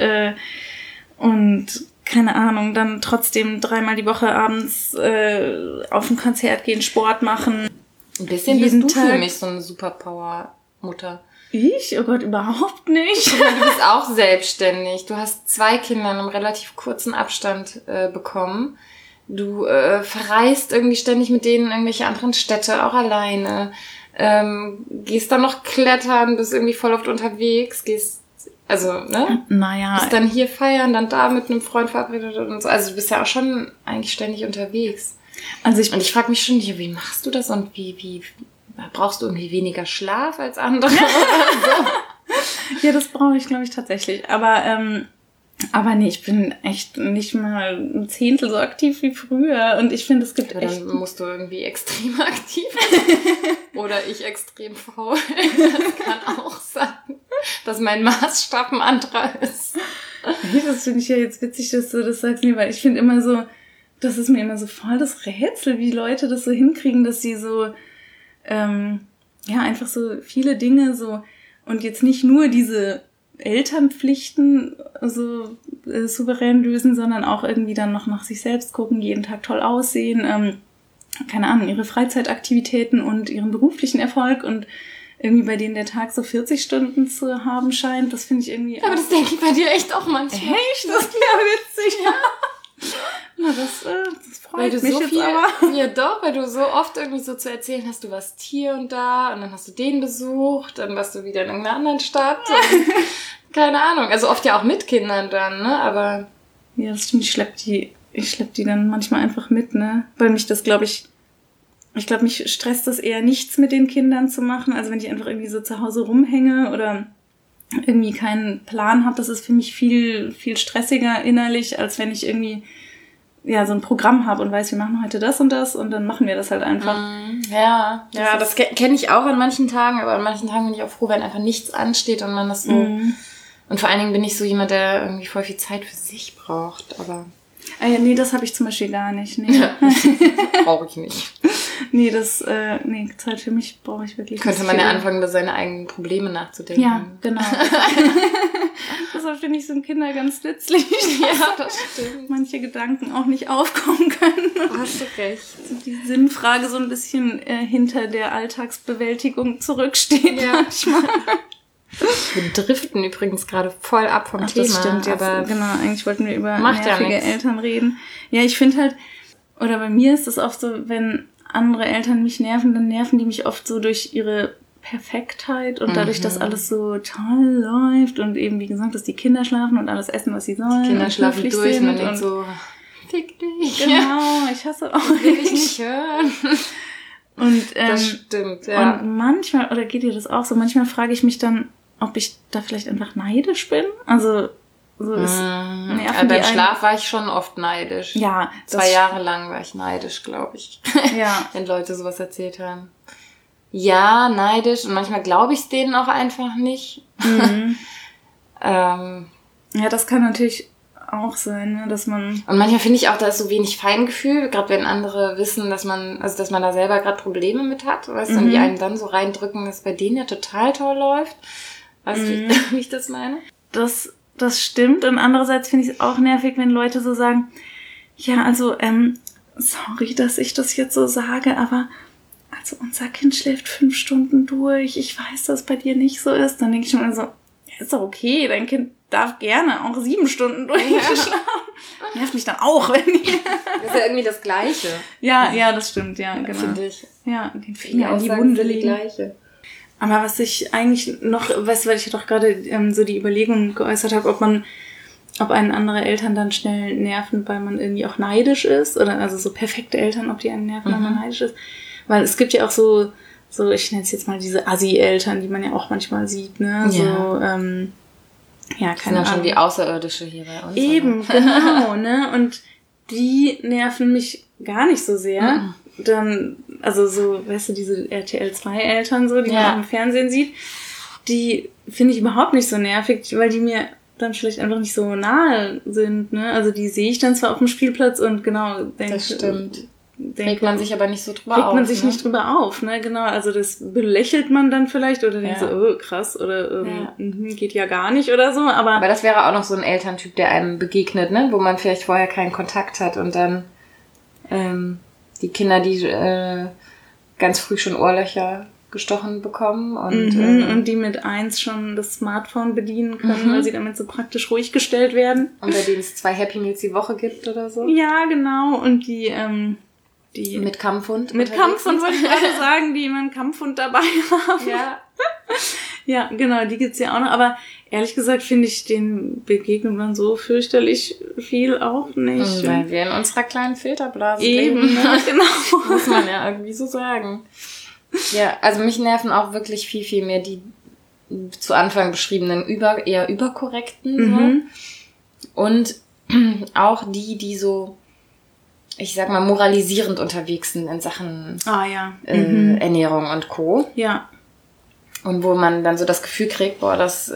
keine Ahnung, dann trotzdem 3-mal die Woche abends auf ein Konzert gehen, Sport machen. Ein bisschen jeden bist du Tag. Für mich so eine Superpower-Mutter. Ich? Oh Gott, überhaupt nicht. Du bist auch selbstständig. Du hast 2 Kinder in einem relativ kurzen Abstand bekommen. Du verreist irgendwie ständig mit denen in irgendwelche anderen Städte, auch alleine. Gehst dann noch klettern, bist irgendwie voll oft unterwegs, Naja. Bist dann hier feiern, dann da mit einem Freund verabredet und so. Also du bist ja auch schon eigentlich ständig unterwegs. Und ich frage mich schon, wie machst du das und wie brauchst du irgendwie weniger Schlaf als andere? Ja, das brauche ich, glaube ich, tatsächlich. Aber nee, ich bin echt nicht mal ein Zehntel so aktiv wie früher. Und ich finde, es gibt aber echt... Dann musst du irgendwie extrem aktiv sein. Oder ich extrem faul. Das kann auch sein, dass mein Maßstab ein anderer ist. Hey, das finde ich ja jetzt witzig, dass du das sagst. Nee, weil ich finde immer so... Das ist mir immer so voll das Rätsel, wie Leute das so hinkriegen, dass sie so, einfach so viele Dinge so, und jetzt nicht nur diese Elternpflichten so souverän lösen, sondern auch irgendwie dann noch nach sich selbst gucken, jeden Tag toll aussehen, keine Ahnung, ihre Freizeitaktivitäten und ihren beruflichen Erfolg und irgendwie bei denen der Tag so 40 Stunden zu haben scheint. Das finde ich irgendwie... Aber das denke ich bei dir echt auch manchmal. Echt? Das ist ja witzig. Ja. Na, das freut mich so jetzt viel, aber. Ja doch, weil du so oft irgendwie so zu erzählen hast, du warst hier und da und dann hast du den besucht, dann warst du wieder in irgendeiner anderen Stadt und keine Ahnung. Also oft ja auch mit Kindern dann, ne, aber... Ja, das stimmt, ich schlepp die dann manchmal einfach mit, ne, weil mich das, mich stresst das eher nichts mit den Kindern zu machen, also wenn ich einfach irgendwie so zu Hause rumhänge oder irgendwie keinen Plan habe, das ist für mich viel, viel stressiger innerlich, als wenn ich irgendwie so ein Programm habe und weiß, wir machen heute das und dann machen wir das halt einfach. Ja, das kenne ich auch an manchen Tagen, aber an manchen Tagen bin ich auch froh, wenn einfach nichts ansteht und man das so... Und vor allen Dingen bin ich so jemand, der irgendwie voll viel Zeit für sich braucht, aber... Ah ja, nee, das habe ich zum Beispiel gar nicht. Nee. Ja, brauche ich nicht. Nee, Zeit für mich brauche ich wirklich nicht. Könnte man ja anfangen, über seine eigenen Probleme nachzudenken. Ja, genau. Deshalb finde ich so ein Kinder ganz nützlich. Ja, das stimmt. Manche Gedanken auch nicht aufkommen können. Hast du recht. Die Sinnfrage so ein bisschen hinter der Alltagsbewältigung zurücksteht manchmal. Wir driften übrigens gerade voll ab vom Thema. Das stimmt, aber genau, eigentlich wollten wir über nervige Eltern reden. Ja, ich finde halt, oder bei mir ist es oft so, wenn andere Eltern mich nerven, dann nerven die mich oft so durch ihre Perfektheit und dadurch, dass alles so toll läuft und eben, wie gesagt, dass die Kinder schlafen und alles essen, was sie sollen. Die Kinder schlafen durch und man denkt so, fick dich. Genau, ich hasse auch. Das will ich nicht hören. Und, das stimmt, ja. Und manchmal, oder geht dir das auch so, manchmal frage ich mich dann, ob ich da vielleicht einfach neidisch bin. Also so ist beim Schlaf war ich schon oft neidisch. Ja. 2 Jahre lang war ich neidisch, glaube ich. Ja. Wenn Leute sowas erzählt haben. Ja, neidisch. Und manchmal glaube ich es denen auch einfach nicht. Ja, das kann natürlich auch sein, ne, dass man... Und manchmal finde ich auch, da ist so wenig Feingefühl, gerade wenn andere wissen, dass man da selber gerade Probleme mit hat, weißt du, und die einen dann so reindrücken, dass bei denen ja total toll läuft. Weißt du, wie ich das meine? das stimmt. Und andererseits finde ich es auch nervig, wenn Leute so sagen, ja, also, sorry, dass ich das jetzt so sage, aber also unser Kind schläft 5 Stunden durch. Ich weiß, dass bei dir nicht so ist. Dann denke ich mir so, ja, ist doch okay, dein Kind darf gerne auch 7 Stunden durchschlafen. Nervt mich dann auch, wenn die... Das ist ja irgendwie das Gleiche. Ja, das stimmt, ja, genau. Finde ich. Ja, den Finger in die Wunde legen. Gleiche. Aber was ich eigentlich noch, weißt du, weil ich doch gerade so die Überlegung geäußert habe, ob einen andere Eltern dann schnell nerven, weil man irgendwie auch neidisch ist, oder also so perfekte Eltern, ob die einen nerven, weil man neidisch ist. Weil es gibt ja auch so ich nenne es jetzt mal diese Assi-Eltern, die man ja auch manchmal sieht, ne? Ja. So, ja, keine Ahnung. Schon wie Außerirdische hier bei uns. Eben, oder? Genau, ne? Und die nerven mich gar nicht so sehr. Dann, also so, weißt du, diese RTL-2-Eltern so, die man im Fernsehen sieht, die finde ich überhaupt nicht so nervig, weil die mir dann vielleicht einfach nicht so nahe sind, ne? Also die sehe ich dann zwar auf dem Spielplatz und genau denke... Das stimmt. Regt man sich aber nicht so drüber auf. Regt man sich nicht drüber auf, ne, genau. Also das belächelt man dann vielleicht oder denkt so, oh, krass, oder geht ja gar nicht oder so, aber das wäre auch noch so ein Elterntyp, der einem begegnet, ne, wo man vielleicht vorher keinen Kontakt hat und dann die Kinder, die ganz früh schon Ohrlöcher gestochen bekommen und die mit 1 schon das Smartphone bedienen können, weil sie damit so praktisch ruhig gestellt werden. Und bei denen es 2 Happy Meals die Woche gibt oder so. Ja, genau. Und die mit Kampfhund. Mit Kampfhund wollte ich gerade sagen, die immer einen Kampfhund dabei haben. Ja. Ja, genau, die gibt's ja auch noch. Aber ehrlich gesagt finde ich, den begegnet man so fürchterlich viel auch nicht. Weil wir in unserer kleinen Filterblase leben. Eben, genau. Muss man ja irgendwie so sagen. Ja, also mich nerven auch wirklich viel, viel mehr die zu Anfang beschriebenen eher überkorrekten. So. Und auch die so, ich sag mal, moralisierend unterwegs sind in Sachen Ernährung und Co. Ja. Und wo man dann so das Gefühl kriegt, boah, das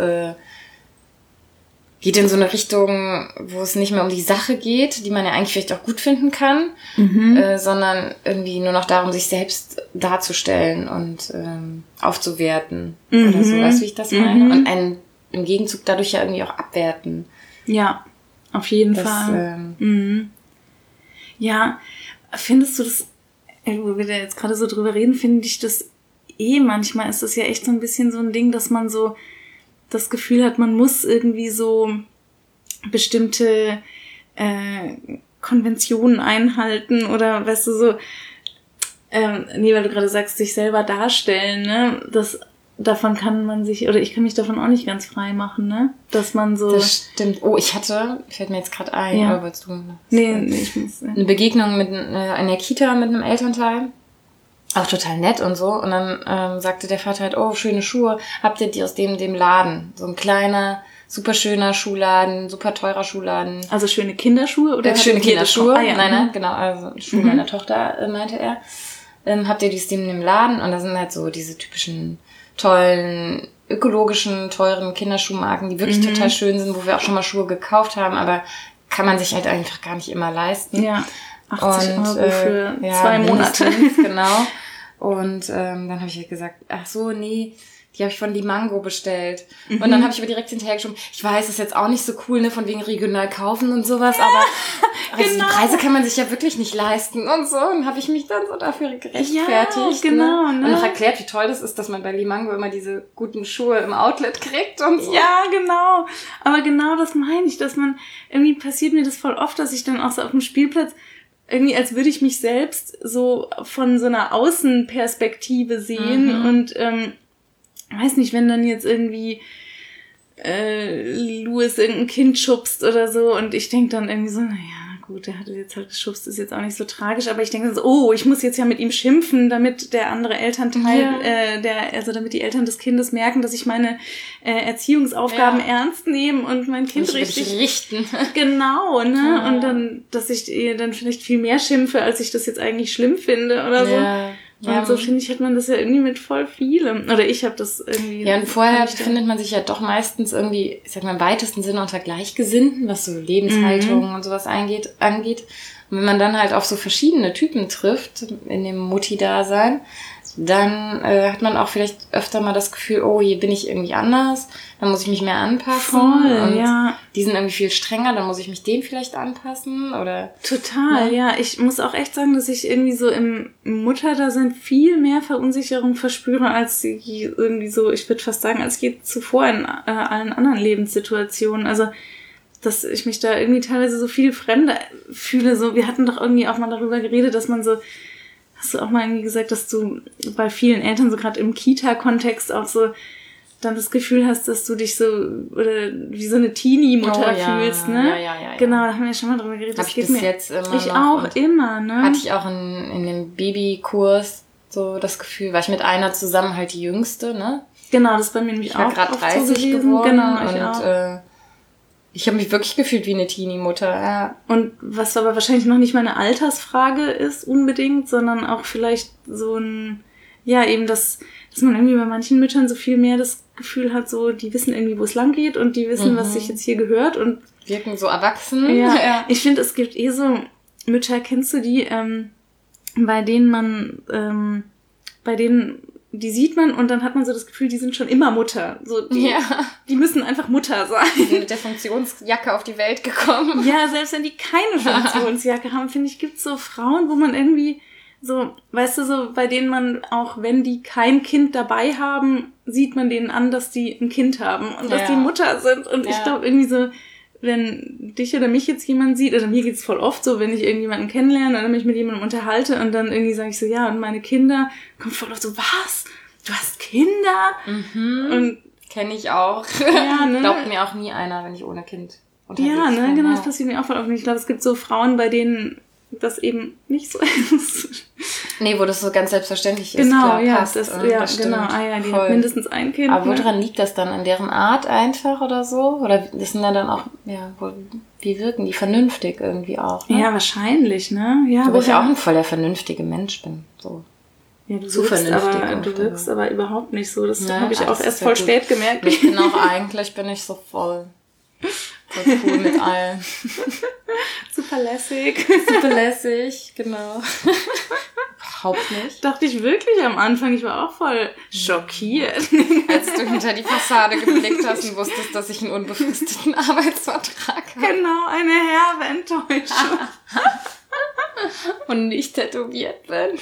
geht in so eine Richtung, wo es nicht mehr um die Sache geht, die man ja eigentlich vielleicht auch gut finden kann, sondern irgendwie nur noch darum, sich selbst darzustellen und aufzuwerten oder so, weißt du, wie ich das meine? Und einen im Gegenzug dadurch ja irgendwie auch abwerten. Ja, auf jeden Fall. Ja, findest du das, wo wir da jetzt gerade so drüber reden, finde ich das manchmal ist das ja echt so ein bisschen so ein Ding, dass man so das Gefühl hat, man muss irgendwie so bestimmte Konventionen einhalten oder, weißt du, so, weil du gerade sagst, sich selber darstellen, ne, davon kann man sich, oder ich kann mich davon auch nicht ganz frei machen, ne, dass man so... Das stimmt. Oh, fällt mir jetzt gerade ein, ja. Aber willst du... Nee, ich muss... Eine Begegnung in der Kita mit einem Elternteil. Auch total nett und so. Und dann sagte der Vater halt, oh, schöne Schuhe. Habt ihr die aus dem Laden? So ein kleiner, super schöner Schuhladen, super teurer Schuhladen. Also schöne Kinderschuhe? Oder schöne Kinderschuhe. Nein, genau. Also Schuhe meiner Tochter, meinte er. Habt ihr die aus dem Laden? Und da sind halt so diese typischen tollen, ökologischen, teuren Kinderschuhmarken, die wirklich total schön sind, wo wir auch schon mal Schuhe gekauft haben, aber kann man sich halt einfach gar nicht immer leisten. Ja. 80 Euro für 2 Monate. Genau. Und dann habe ich halt gesagt, ach so, nee, die habe ich von Limango bestellt. Und dann habe ich aber direkt hinterher geschoben, ich weiß, ist jetzt auch nicht so cool, ne, von wegen regional kaufen und sowas, aber also die Preise kann man sich ja wirklich nicht leisten und so. Und habe ich mich dann so dafür gerechtfertigt. Ja, genau, ne? Und noch erklärt, wie toll das ist, dass man bei Limango immer diese guten Schuhe im Outlet kriegt und so. Ja, genau. Aber genau das meine ich, dass man, irgendwie passiert mir das voll oft, dass ich dann auch so auf dem Spielplatz irgendwie, als würde ich mich selbst so von so einer Außenperspektive sehen und weiß nicht, wenn dann jetzt irgendwie Louis irgendein Kind schubst oder so und ich denke dann irgendwie so, naja, gut, der hatte jetzt halt geschubst, ist jetzt auch nicht so tragisch, aber ich denke so, oh, ich muss jetzt ja mit ihm schimpfen, damit der andere Elternteil, damit die Eltern des Kindes merken, dass ich meine Erziehungsaufgaben ernst nehme und mein Kind richtig richten. Genau, ne? Ja. Und dann, dass ich dann vielleicht viel mehr schimpfe, als ich das jetzt eigentlich schlimm finde oder so. Ja. Und so, finde ich, hat man das ja irgendwie mit voll vielem. Oder ich habe das irgendwie... Ja, und vorher findet man sich ja doch meistens irgendwie, ich sag mal, im weitesten Sinne unter Gleichgesinnten, was so Lebenshaltung und sowas angeht. Und wenn man dann halt auf so verschiedene Typen trifft, in dem Mutti-Dasein, dann hat man auch vielleicht öfter mal das Gefühl, oh, hier bin ich irgendwie anders, dann muss ich mich mehr anpassen. Voll, und ja. Die sind irgendwie viel strenger, dann muss ich mich dem vielleicht anpassen, oder? Total, ja. Ich muss auch echt sagen, dass ich irgendwie so im Mutterdasein viel mehr Verunsicherung verspüre, als irgendwie so, ich würde fast sagen, als je zuvor in allen anderen Lebenssituationen. Also, dass ich mich da irgendwie teilweise so viel fremder fühle. So, wir hatten doch irgendwie auch mal darüber geredet, dass man so, hast du auch mal irgendwie gesagt, dass du bei vielen Eltern so gerade im Kita-Kontext auch so dann das Gefühl hast, dass du dich so oder wie so eine Teenie-Mutter fühlst, ne? Ja. Genau, da haben wir ja schon mal drüber geredet. Hab ich bis jetzt immer Ich noch. auch immer, ne? Hatte ich auch in dem Babykurs so das Gefühl, war ich mit einer zusammen halt die Jüngste, ne? Genau, das ist bei mir nämlich ich war auch gerade 30 so geworden. Genau, und ich habe mich wirklich gefühlt wie eine Teenie-Mutter, ja. Und was aber wahrscheinlich noch nicht mal eine Altersfrage ist unbedingt, sondern auch vielleicht so ein, ja eben dass man irgendwie bei manchen Müttern so viel mehr das Gefühl hat, so die wissen irgendwie, wo es lang geht und die wissen, was sich jetzt hier gehört und wirken so erwachsen. Ja. Ich finde, es gibt so Mütter, kennst du die, bei denen die sieht man und dann hat man so das Gefühl, die sind schon immer Mutter. So, die müssen einfach Mutter sein. Die sind mit der Funktionsjacke auf die Welt gekommen. Ja, selbst wenn die keine Funktionsjacke haben, finde ich, gibt's so Frauen, wo man irgendwie so, weißt du, so bei denen man auch, wenn die kein Kind dabei haben, sieht man denen an, dass die ein Kind haben und dass die Mutter sind. Und ich glaube irgendwie so, wenn dich oder mich jetzt jemand sieht, oder mir geht's voll oft so, wenn ich irgendjemanden kennenlerne oder mich mit jemandem unterhalte und dann irgendwie sage ich so, ja, und meine Kinder, kommt voll oft so, was? Du hast Kinder? Und kenne ich auch. Ja, ne? Glaubt mir auch nie einer, wenn ich ohne Kind unterwegs bin. Ja, ne, genau, das passiert mir auch voll oft. Ich glaube, es gibt so Frauen, bei denen das eben nicht so ist. Nee, wo das so ganz selbstverständlich ist. Genau, klar, ja, passt. das stimmt. genau. Ah ja, die hat mindestens ein Kind. Aber woran liegt das dann? An deren Art einfach oder so? Oder das sind ja dann auch, wie wirken die? Vernünftig irgendwie auch, ne? Ja, wahrscheinlich, ne? Ja, wo ich auch ein voll der vernünftige Mensch bin, so. Ja, du wirkst aber überhaupt nicht so. Das habe ich auch erst voll spät gemerkt. Ich bin auch eigentlich, bin ich so voll cool mit allen. Super lässig. Super lässig, genau. Überhaupt nicht. Dachte ich wirklich am Anfang. Ich war auch voll schockiert. Als du hinter die Fassade geblickt hast und wusstest, dass ich einen unbefristeten Arbeitsvertrag habe. Genau, eine herbe Enttäuschung. Und nicht tätowiert bin.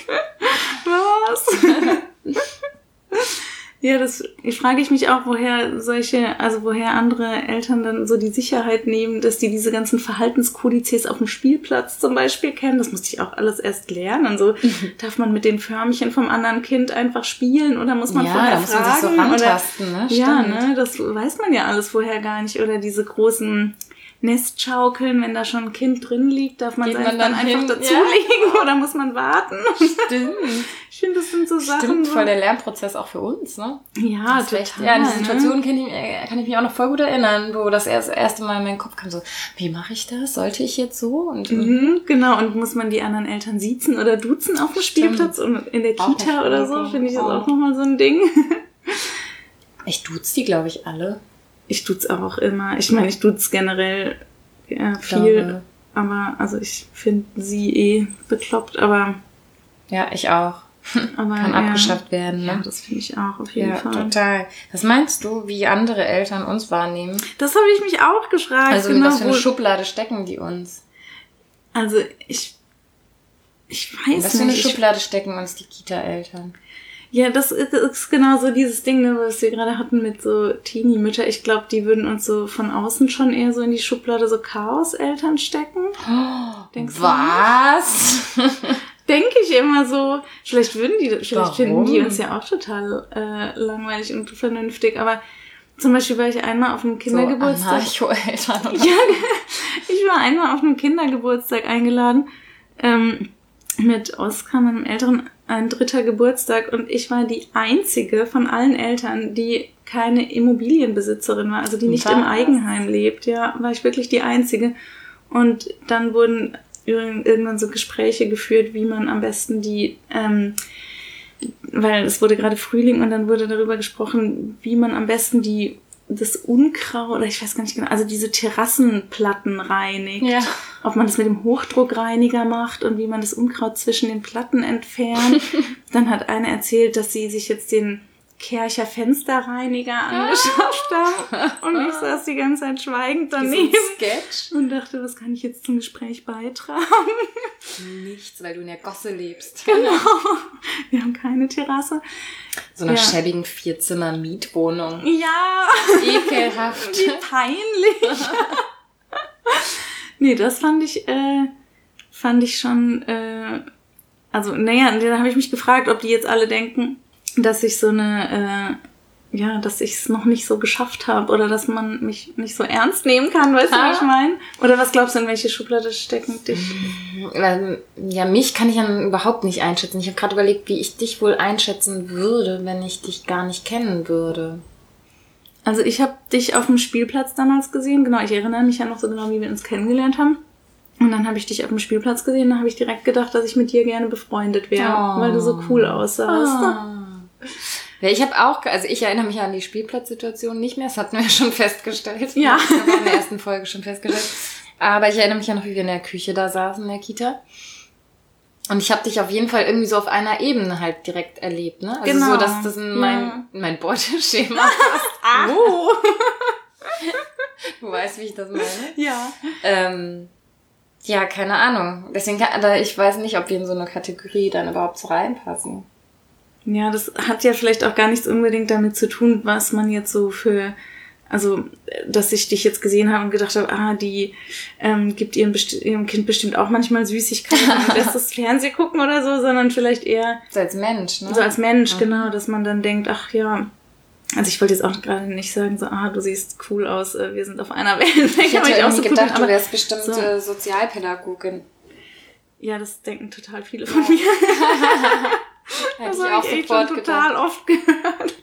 Was? Ja, ich frage mich auch, woher andere Eltern dann so die Sicherheit nehmen, dass die diese ganzen Verhaltenskodizes auf dem Spielplatz zum Beispiel kennen. Das musste ich auch alles erst lernen. So, darf man mit den Förmchen vom anderen Kind einfach spielen oder muss man vorher fragen? Ja, da muss man sich so rantasten, ne? Ja, ne, das weiß man ja alles vorher gar nicht. Oder diese großen Nestschaukeln, wenn da schon ein Kind drin liegt, darf man dann einfach dazulegen oder muss man warten? Stimmt. Ich finde, das sind so Sachen. Stimmt, voll der Lernprozess auch für uns, ne? Ja, total. Ja, an die Situation kann ich mich auch noch voll gut erinnern, wo das erste Mal in meinen Kopf kam, so, wie mache ich das? Sollte ich jetzt so? Und genau, und muss man die anderen Eltern siezen oder duzen auf dem Spielplatz und in der Kita oder so, finde ich das auch nochmal so ein Ding. Ich duze die, glaube ich, alle. Ich tut's auch immer. Ich meine, ich tut's generell viel, aber also ich finde sie bekloppt, aber ja, ich auch. Aber kann abgeschafft werden, ne? Ja, das finde ich auch auf jeden Fall. Ja, total. Was meinst du, wie andere Eltern uns wahrnehmen? Das habe ich mich auch gefragt. Also in was für eine Schublade stecken die uns? Also ich weiß nicht. Was für eine Schublade stecken uns die Kita-Eltern? Ja, das ist genau so dieses Ding, ne, was wir gerade hatten mit so Teenie-Mütter. Ich glaube, die würden uns so von außen schon eher so in die Schublade so Chaos-Eltern stecken. Denkst du? Was? Denke ich immer so. Vielleicht finden die uns ja auch total langweilig und vernünftig. Aber zum Beispiel war ich einmal auf einem Kindergeburtstag. So Anarcho-Eltern oder? Ja, ich war einmal auf einem Kindergeburtstag eingeladen. Mit Oskar, meinem Älteren, ein 3. Geburtstag, und ich war die einzige von allen Eltern, die keine Immobilienbesitzerin war, also die nicht im Eigenheim lebt. Ja, war ich wirklich die einzige. Und dann wurden irgendwann so Gespräche geführt, wie man am besten weil es wurde gerade Frühling und dann wurde darüber gesprochen, wie man am besten die das Unkraut, oder ich weiß gar nicht genau, also diese Terrassenplatten reinigt. Ja. Ob man das mit dem Hochdruckreiniger macht und wie man das Unkraut zwischen den Platten entfernt. Dann hat eine erzählt, dass sie sich jetzt den Kercher Fensterreiniger angeschafft haben. Und ich saß die ganze Zeit schweigend daneben. Sketch. Und dachte, was kann ich jetzt zum Gespräch beitragen? Nichts, weil du in der Gosse lebst. Genau. Wir haben keine Terrasse. So einer schäbigen 4-Zimmer-Mietwohnung. Ja. Ekelhaft. Wie peinlich. Nee, das fand ich schon, also, naja, da habe ich mich gefragt, ob die jetzt alle denken, dass ich dass ich es noch nicht so geschafft habe oder dass man mich nicht so ernst nehmen kann, weißt du, wie ich meine? Oder was glaubst du, in welche Schublade stecken dich? Ja, mich kann ich ja überhaupt nicht einschätzen. Ich habe gerade überlegt, wie ich dich wohl einschätzen würde, wenn ich dich gar nicht kennen würde. Also ich habe dich auf dem Spielplatz damals gesehen, genau, ich erinnere mich ja noch so genau, wie wir uns kennengelernt haben. Und dann habe ich dich auf dem Spielplatz gesehen, da habe ich direkt gedacht, dass ich mit dir gerne befreundet wäre, weil du so cool aussahst. Ja, ich erinnere mich an die Spielplatzsituation nicht mehr, das hatten wir ja schon festgestellt. Ja. Das haben wir in der ersten Folge schon festgestellt. Aber ich erinnere mich ja noch, wie wir in der Küche da saßen, in der Kita. Und ich habe dich auf jeden Fall irgendwie so auf einer Ebene halt direkt erlebt, ne? Also genau. So, dass das in mein Beuteschema passt. Oh. Du weißt, wie ich das meine? Ja. Ja, keine Ahnung. Deswegen, ich weiß nicht, ob wir in so eine Kategorie dann überhaupt so reinpassen. Ja, das hat ja vielleicht auch gar nichts unbedingt damit zu tun, was man jetzt so also, dass ich dich jetzt gesehen habe und gedacht habe, die gibt ihrem Kind bestimmt auch manchmal Süßigkeiten und lässt das Fernsehen gucken oder so, sondern vielleicht eher... So als Mensch, ne? So als Mensch, genau, dass man dann denkt, ach ja... Also ich wollte jetzt auch gerade nicht sagen, so, du siehst cool aus, wir sind auf einer Wellenlänge. Ich hätte irgendwie so gedacht, du wärst bestimmt Sozialpädagogin. Ja, das denken total viele von mir. Das habe ich schon total oft gehört.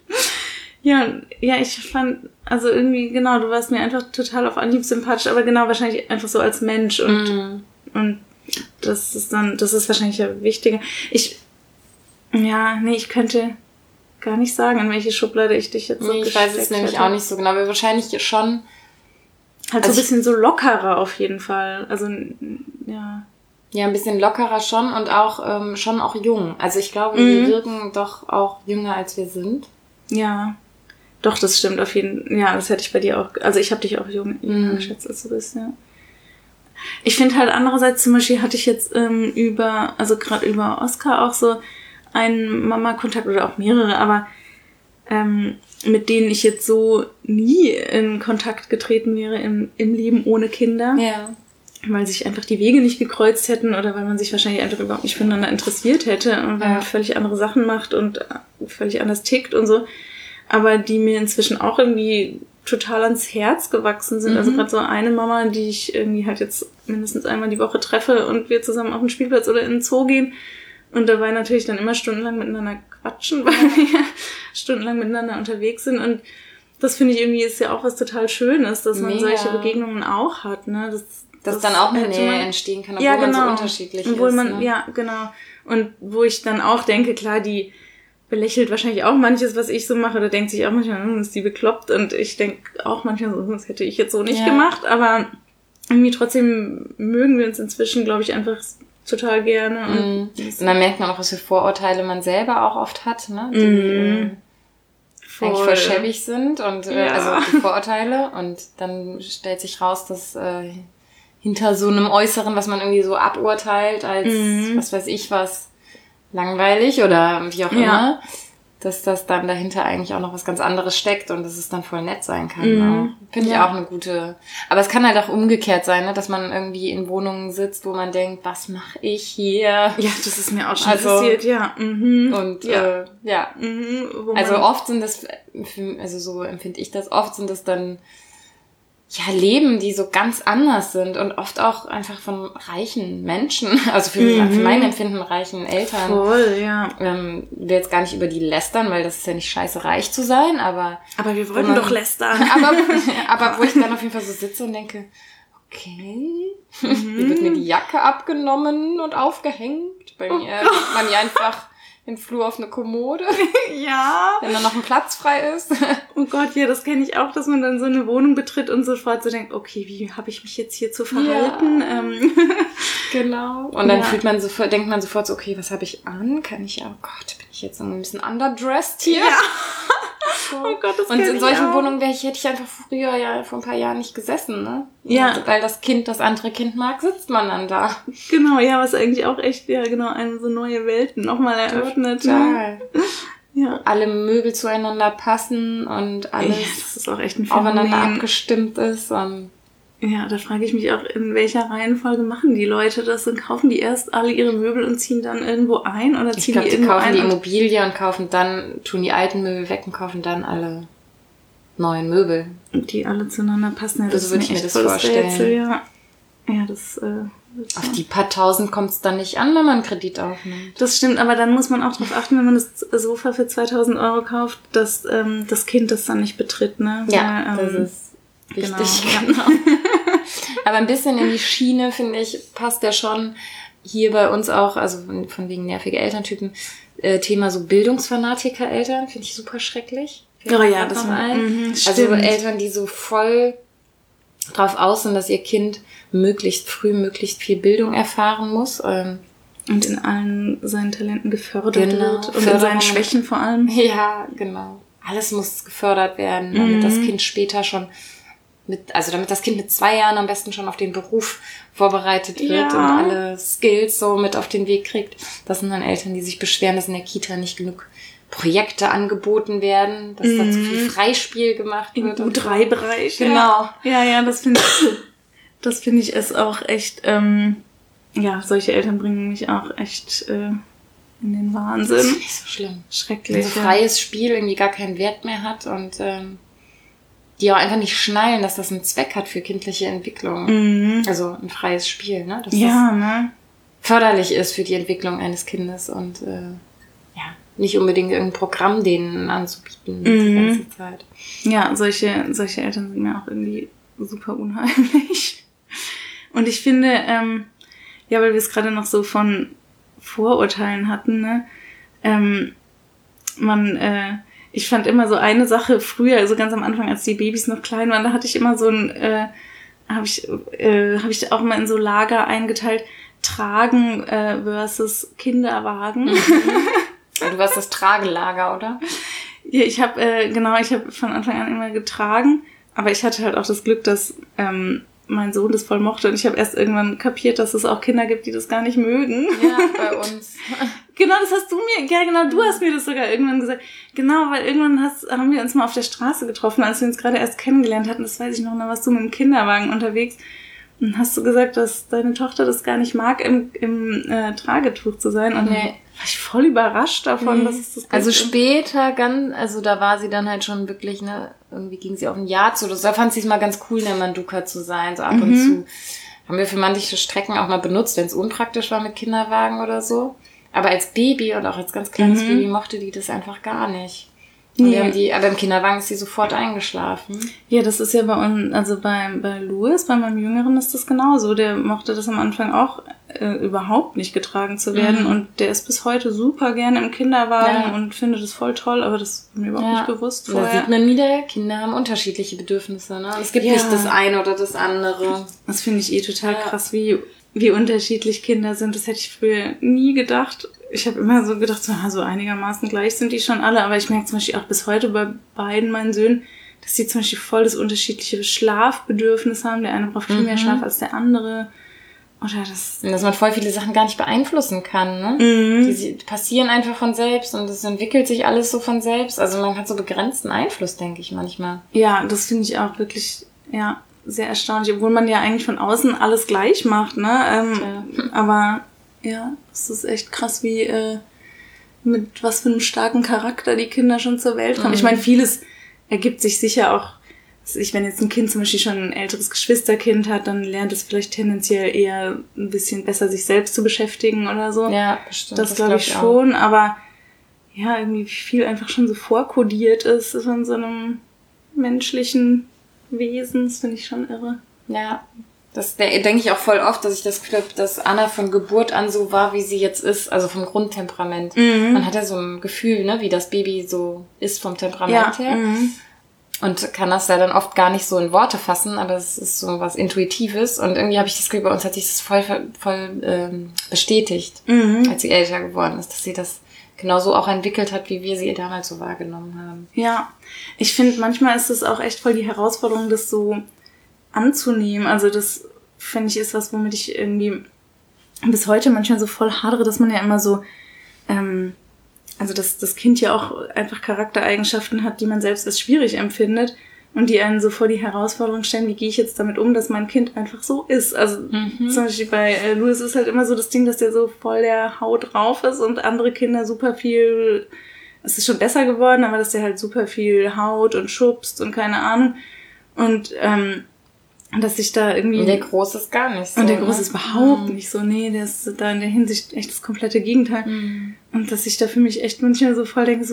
Ja, ich fand, also irgendwie, genau, du warst mir einfach total auf Anhieb sympathisch, aber genau, wahrscheinlich einfach so als Mensch und das ist wahrscheinlich ja wichtiger. Ich könnte gar nicht sagen, in welche Schublade ich dich jetzt so gesteckt hätte. Ich weiß es nämlich auch nicht so genau, aber wahrscheinlich schon. Halt so ein bisschen so lockerer auf jeden Fall, also, ja. Ja, ein bisschen lockerer schon und auch schon auch jung. Also ich glaube, wir wirken doch auch jünger, als wir sind. Ja, doch, das stimmt auf jeden Fall. Ja, das hätte ich bei dir auch, also ich habe dich auch jünger geschätzt, als du bist, ja. Ich finde halt andererseits zum Beispiel hatte ich jetzt gerade über Oskar auch so einen Mama-Kontakt oder auch mehrere, aber mit denen ich jetzt so nie in Kontakt getreten wäre im Leben ohne Kinder. Ja. Weil sich einfach die Wege nicht gekreuzt hätten oder weil man sich wahrscheinlich einfach überhaupt nicht füreinander interessiert hätte und weil man völlig andere Sachen macht und völlig anders tickt und so. Aber die mir inzwischen auch irgendwie total ans Herz gewachsen sind. Also gerade so eine Mama, die ich irgendwie halt jetzt mindestens einmal die Woche treffe und wir zusammen auf den Spielplatz oder in den Zoo gehen und dabei natürlich dann immer stundenlang miteinander quatschen, weil wir stundenlang miteinander unterwegs sind. Und das finde ich irgendwie ist ja auch was total Schönes, dass man solche Begegnungen auch hat, ne? Dass dann auch eine Nähe entstehen kann, obwohl man so unterschiedlich ist. Ne? Ja, genau. Und wo ich dann auch denke, klar, die belächelt wahrscheinlich auch manches, was ich so mache, oder denkt sich auch manchmal, ist die bekloppt. Und ich denke auch manchmal so, das hätte ich jetzt so nicht gemacht. Aber irgendwie trotzdem mögen wir uns inzwischen, glaube ich, einfach total gerne. Und dann merkt man auch, was für Vorurteile man selber auch oft hat, ne? Die eigentlich voll schäbig sind und also die Vorurteile. Und dann stellt sich raus, dass hinter so einem Äußeren, was man irgendwie so aburteilt als, was weiß ich was, langweilig oder wie auch immer, dass das dann dahinter eigentlich auch noch was ganz anderes steckt und dass es dann voll nett sein kann. Ne? Finde ich auch eine gute... Aber es kann halt auch umgekehrt sein, ne? Dass man irgendwie in Wohnungen sitzt, wo man denkt, was mache ich hier? Ja, das ist mir auch schon passiert, ja. Und also oft sind das, also so empfinde ich das, oft sind das dann Leben, die so ganz anders sind und oft auch einfach von reichen Menschen, also für mein Empfinden reichen Eltern. Voll, ja. Will jetzt gar nicht über die lästern, weil das ist ja nicht scheiße, reich zu sein, aber wir wollten doch lästern. aber wo ich dann auf jeden Fall so sitze und denke, okay, hier wird mir die Jacke abgenommen und aufgehängt. Bei mir man ja einfach den Flur auf eine Kommode. Ja. Wenn da noch ein Platz frei ist. Oh Gott, ja, das kenne ich auch, dass man dann so eine Wohnung betritt und sofort so denkt, okay, wie habe ich mich jetzt hier zu verhalten? Ja. Genau. Und dann denkt man sofort so, okay, was habe ich an? Bin ich jetzt ein bisschen underdressed hier? Ja. Oh Gott, das und in solchen auch. Wohnungen hätte ich einfach früher vor ein paar Jahren nicht gesessen, ne? Ja. Und weil das andere Kind mag, sitzt man dann da. Genau, ja, was eigentlich auch echt, eine so neue Welten nochmal eröffnet. Total. Ja. Alle Möbel zueinander passen und alles das ist auch echt ein Phänomen. aufeinander abgestimmt ist. Und ja, da frage ich mich auch, in welcher Reihenfolge machen die Leute das und kaufen die erst alle ihre Möbel und ziehen dann irgendwo ein oder ziehen ich glaube, die kaufen die ein Immobilie und tun die alten Möbel weg und kaufen dann alle neuen Möbel. und die alle zueinander passen. Ja, so würde ich mir das vorstellen. Rätsel, ja, das auf die paar Tausend kommt es dann nicht an, wenn man einen Kredit aufnimmt. Das stimmt, aber dann muss man auch darauf achten, wenn man das Sofa für 2.000 € kauft, dass das Kind das dann nicht betritt, ne? Ja, das ist wichtig. Genau. Aber ein bisschen in die Schiene, finde ich, passt ja schon hier bei uns auch, also von wegen nervige Elterntypen, Thema so Bildungsfanatiker-Eltern, finde ich super schrecklich. Oh ja, das war also Eltern, die so voll drauf aus sind, dass ihr Kind möglichst früh, möglichst viel Bildung erfahren muss. Und in allen seinen Talenten gefördert wird. Und in seinen Schwächen vor allem. Ja, genau. Alles muss gefördert werden, damit das Kind später schon damit das Kind mit 2 Jahren am besten schon auf den Beruf vorbereitet wird und alle Skills so mit auf den Weg kriegt. Das sind dann Eltern, die sich beschweren, dass in der Kita nicht genug Projekte angeboten werden, dass da zu viel Freispiel gemacht wird. Im U3-Bereich. Genau. Ja, das finde ich ist auch echt, solche Eltern bringen mich auch echt in den Wahnsinn. Das ist nicht so schlimm. Schrecklich. Also freies Spiel irgendwie gar keinen Wert mehr hat und die auch einfach nicht schnallen, dass das einen Zweck hat für kindliche Entwicklung. Also ein freies Spiel, ne? Dass das förderlich ist für die Entwicklung eines Kindes und nicht unbedingt irgendein Programm denen anzubieten die ganze Zeit. Ja, solche Eltern sind mir auch irgendwie super unheimlich. Und ich finde, weil wir es gerade noch so von Vorurteilen hatten, ne? Ich fand immer so eine Sache früher, also ganz am Anfang, als die Babys noch klein waren, da hatte ich immer so habe ich auch mal in so Lager eingeteilt, Tragen versus Kinderwagen. Du warst das Tragelager, oder? Ja, ich habe von Anfang an immer getragen, aber ich hatte halt auch das Glück, dass mein Sohn das voll mochte und ich habe erst irgendwann kapiert, dass es auch Kinder gibt, die das gar nicht mögen. Ja, bei uns. Genau, das hast du mir, ja genau, du hast mir das sogar irgendwann gesagt. Genau, weil irgendwann haben wir uns mal auf der Straße getroffen, als wir uns gerade erst kennengelernt hatten, das weiß ich noch, da warst du mit dem Kinderwagen unterwegs und hast du gesagt, dass deine Tochter das gar nicht mag, im Tragetuch zu sein und war ich voll überrascht davon, dass es das gibt. Also später da war sie dann halt schon wirklich, irgendwie ging sie auf ein Jahr zu. Da fand sie es mal ganz cool, in der Manduka zu sein, so ab und zu. Haben wir für manche Strecken auch mal benutzt, wenn es unpraktisch war mit Kinderwagen oder so. Aber als Baby und auch als ganz kleines Baby mochte die das einfach gar nicht. Und aber im Kinderwagen ist sie sofort eingeschlafen. Ja, das ist ja bei uns, also bei Louis, bei meinem Jüngeren ist das genauso. Der mochte das am Anfang auch überhaupt nicht getragen zu werden und der ist bis heute super gerne im Kinderwagen und findet das voll toll, aber das war mir überhaupt nicht bewusst vorher. Da sieht man wieder, Kinder haben unterschiedliche Bedürfnisse, ne? Es gibt nicht das eine oder das andere. Das finde ich total krass, wie unterschiedlich Kinder sind. Das hätte ich früher nie gedacht. Ich habe immer so gedacht, so einigermaßen gleich sind die schon alle, aber ich merke zum Beispiel auch bis heute bei beiden meinen Söhnen, dass sie zum Beispiel voll das unterschiedliche Schlafbedürfnis haben. Der eine braucht viel mehr Schlaf als der andere. Oder dass man voll viele Sachen gar nicht beeinflussen kann, ne? Die passieren einfach von selbst und es entwickelt sich alles so von selbst. Also man hat so begrenzten Einfluss, denke ich manchmal. Ja, das finde ich auch wirklich, sehr erstaunlich, obwohl man ja eigentlich von außen alles gleich macht, ne? Aber es ist echt krass, wie mit was für einem starken Charakter die Kinder schon zur Welt kommen. Ich meine, vieles ergibt sich sicher auch, wenn jetzt ein Kind zum Beispiel schon ein älteres Geschwisterkind hat, dann lernt es vielleicht tendenziell eher ein bisschen besser, sich selbst zu beschäftigen oder so. Ja, bestimmt. Das glaube ich schon, aber irgendwie viel einfach schon so vorkodiert ist von so einem menschlichen Wesen, das finde ich schon irre. Ja, Das denke ich auch voll oft, dass ich das Gefühl habe, dass Anna von Geburt an so war, wie sie jetzt ist, also vom Grundtemperament. Man hat ja so ein Gefühl, ne, wie das Baby so ist vom Temperament her. Und kann das ja dann oft gar nicht so in Worte fassen, aber es ist so was Intuitives. Und irgendwie habe ich das Gefühl, bei uns hat sich das voll bestätigt, als sie älter geworden ist, dass sie das genauso auch entwickelt hat, wie wir sie damals so wahrgenommen haben. Ja, ich finde, manchmal ist es auch echt voll die Herausforderung, das so anzunehmen. Also das, finde ich, ist was, womit ich irgendwie bis heute manchmal so voll hadere, dass man ja immer so, also dass das Kind ja auch einfach Charaktereigenschaften hat, die man selbst als schwierig empfindet und die einen so vor die Herausforderung stellen, wie gehe ich jetzt damit um, dass mein Kind einfach so ist. Also zum Beispiel bei Louis ist halt immer so das Ding, dass der so voll der Haut drauf ist und andere Kinder super viel, es ist schon besser geworden, aber dass der halt super viel haut und schubst und keine Ahnung. Und dass ich da irgendwie... Und der Große ist gar nicht so. Und der Große ist überhaupt nicht so. Nee, der ist da in der Hinsicht echt das komplette Gegenteil. Und dass ich da für mich echt manchmal so voll denke, so,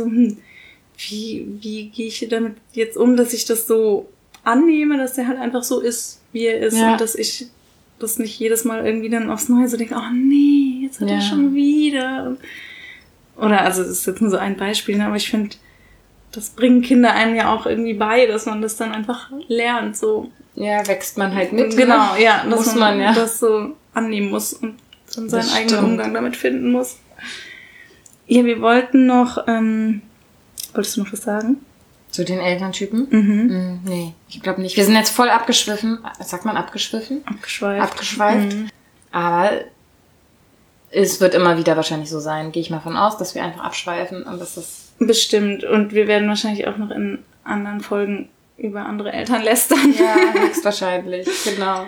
wie gehe ich damit jetzt um, dass ich das so annehme, dass der halt einfach so ist, wie er ist. Und dass ich das nicht jedes Mal irgendwie dann aufs Neue so denke, oh nee, jetzt hat er schon wieder. Oder, also das ist jetzt nur so ein Beispiel, ne? Aber ich finde, das bringen Kinder einem ja auch irgendwie bei, dass man das dann einfach lernt, so. Ja, wächst man halt mit. Genau, ne? ja, dass muss man das so annehmen muss und dann seinen eigenen Umgang damit finden muss. Ja, wir wollten noch, wolltest du noch was sagen? Zu den Elterntypen? Nee, ich glaube nicht. Wir sind jetzt voll abgeschwiffen. Sagt man abgeschwiffen? Abgeschweift. Aber es wird immer wieder wahrscheinlich so sein, gehe ich mal von aus, dass wir einfach abschweifen und dass das... Bestimmt. Und wir werden wahrscheinlich auch noch in anderen Folgen über andere Eltern lästern. Ja, höchstwahrscheinlich, genau.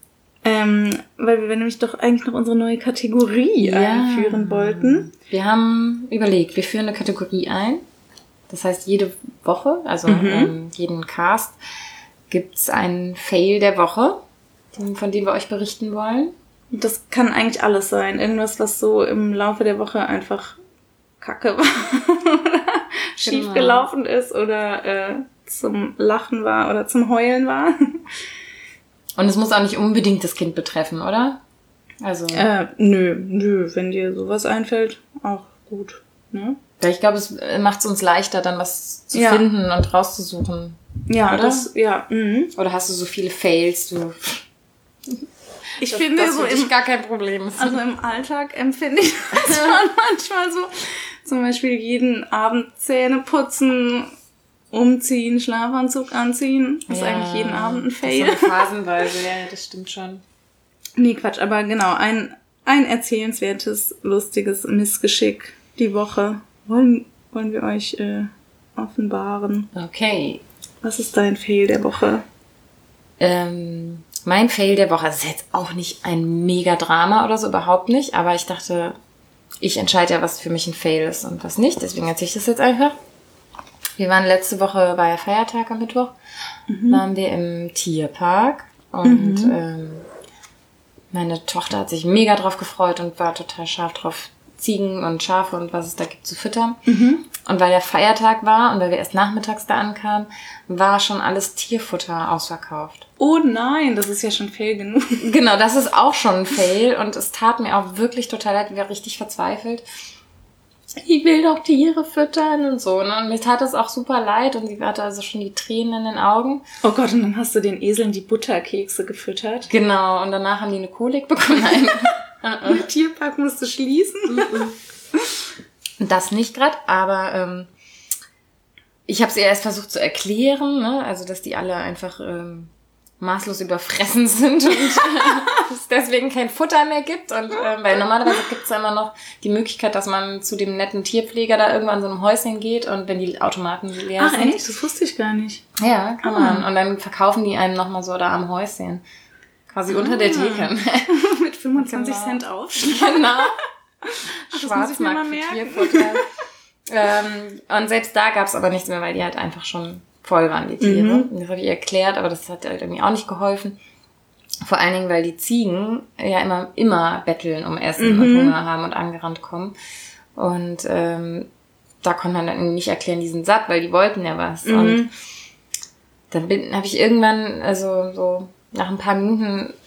Weil wir nämlich doch eigentlich noch unsere neue Kategorie einführen wollten. Wir haben überlegt, wir führen eine Kategorie ein. Das heißt, jede Woche, also jeden Cast, gibt's einen Fail der Woche, von dem wir euch berichten wollen. Das kann eigentlich alles sein. Irgendwas, was so im Laufe der Woche einfach kacke war oder schief gelaufen ist oder zum Lachen war oder zum Heulen war. Und es muss auch nicht unbedingt das Kind betreffen, oder? Also nö, wenn dir sowas einfällt, auch gut, ne? Ich glaube, es macht es uns leichter, dann was zu finden und rauszusuchen. Ja, oder? Oder hast du so viele Fails, Ich finde, das für dich gar kein Problem ist. Also im Alltag empfinde ich das schon manchmal so. Zum Beispiel jeden Abend Zähne putzen, umziehen, Schlafanzug anziehen. Das ist eigentlich jeden Abend ein Fail. Das ist so phasenweise, ja, das stimmt schon. Nee, Quatsch, aber genau, ein erzählenswertes, lustiges Missgeschick die Woche wollen wir euch offenbaren. Okay. Was ist dein Fail der Woche? Mein Fail der Woche, das ist jetzt auch nicht ein Mega-Drama oder so, überhaupt nicht, aber ich dachte, ich entscheide ja, was für mich ein Fail ist und was nicht, deswegen erzähle ich das jetzt einfach. Wir waren letzte Woche, war ja Feiertag am Mittwoch, waren wir im Tierpark und meine Tochter hat sich mega drauf gefreut und war total scharf drauf, Ziegen und Schafe und was es da gibt zu füttern. Und weil der Feiertag war und weil wir erst nachmittags da ankamen, war schon alles Tierfutter ausverkauft. Oh nein, das ist ja schon Fail genug. Genau, das ist auch schon ein Fail und es tat mir auch wirklich total leid, wir waren richtig verzweifelt. Ich will doch Tiere füttern und so. Ne? Und mir tat es auch super leid und sie hatte also schon die Tränen in den Augen. Oh Gott, und dann hast du den Eseln die Butterkekse gefüttert. Genau, und danach haben die eine Kolik bekommen. Der Tierpark musste schließen. Das nicht gerade, aber ich habe es ihr erst versucht zu erklären, ne? Also dass die alle einfach maßlos überfressen sind und es deswegen kein Futter mehr gibt. Und weil normalerweise gibt es immer noch die Möglichkeit, dass man zu dem netten Tierpfleger da irgendwann so einem Häuschen geht und wenn die Automaten leer sind. Ach echt? Das wusste ich gar nicht. Ja, kann man. Und dann verkaufen die einem nochmal so da am Häuschen. Quasi unter der Theke. Mit 25 Cent Aufschlag. Genau. Schwarzmarkt für Tierfutter. Und selbst da gab es aber nichts mehr, weil die halt einfach schon voll waren, die Tiere. Das habe ich ihr erklärt, aber das hat halt irgendwie auch nicht geholfen. Vor allen Dingen, weil die Ziegen ja immer betteln um Essen und Hunger haben und angerannt kommen. Und da konnte man dann irgendwie nicht erklären, die sind satt, weil die wollten ja was. Und dann habe ich irgendwann, also so nach ein paar Minuten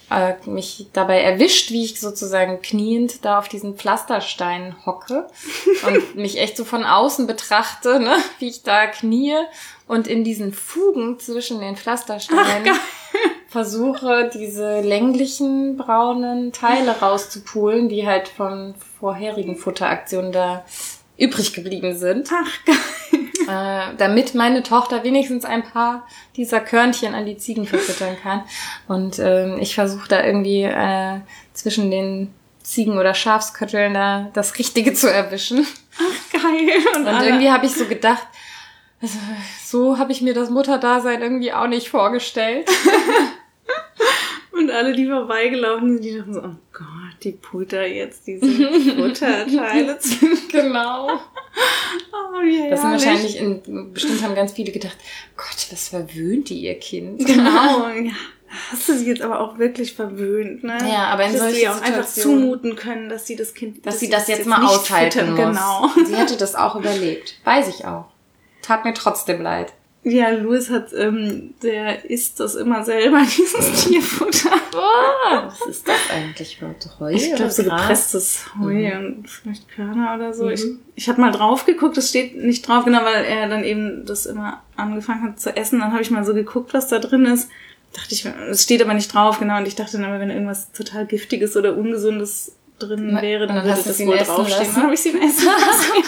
mich dabei erwischt, wie ich sozusagen kniend da auf diesen Pflasterstein hocke und mich echt so von außen betrachte, ne, wie ich da knie und in diesen Fugen zwischen den Pflastersteinen versuche, diese länglichen braunen Teile rauszupulen, die halt von vorherigen Futteraktionen da übrig geblieben sind. Ach, geil. Damit meine Tochter wenigstens ein paar dieser Körnchen an die Ziegen verfüttern kann. Und ich versuche da irgendwie zwischen den Ziegen- oder Schafskötteln da das Richtige zu erwischen. Ach, geil. Und irgendwie habe ich so gedacht, also, so habe ich mir das Mutterdasein irgendwie auch nicht vorgestellt. Und alle, die vorbeigelaufen sind, die dachten so, oh Gott, die Putter jetzt diese Futterteile. Genau. Oh, wie das sind herrlich. wahrscheinlich, bestimmt haben ganz viele gedacht, Gott, was verwöhnt die ihr Kind? Genau, ja. Hast du sie jetzt aber auch wirklich verwöhnt, ne? Ja, aber in solchen Situationen auch einfach Situationen zumuten können, dass sie das Kind... Dass sie das jetzt mal nicht aushalten füttern. muss. Genau. Sie hätte das auch überlebt. Weiß ich auch. Tat mir trotzdem leid. Ja, Louis hat, der isst das immer selber, dieses Tierfutter. Was ist das eigentlich für Heu? Ich glaube, so gepresstes Heu und vielleicht Körner oder so. Ich habe mal drauf geguckt, es steht nicht drauf, genau, weil er dann eben das immer angefangen hat zu essen. Dann habe ich mal so geguckt, was da drin ist. Dachte ich, es steht aber nicht drauf, genau. Und ich dachte dann aber, wenn irgendwas total Giftiges oder Ungesundes drin wäre, dann würde das wohl draufstehen. Dann habe ich sie ihm essen lassen.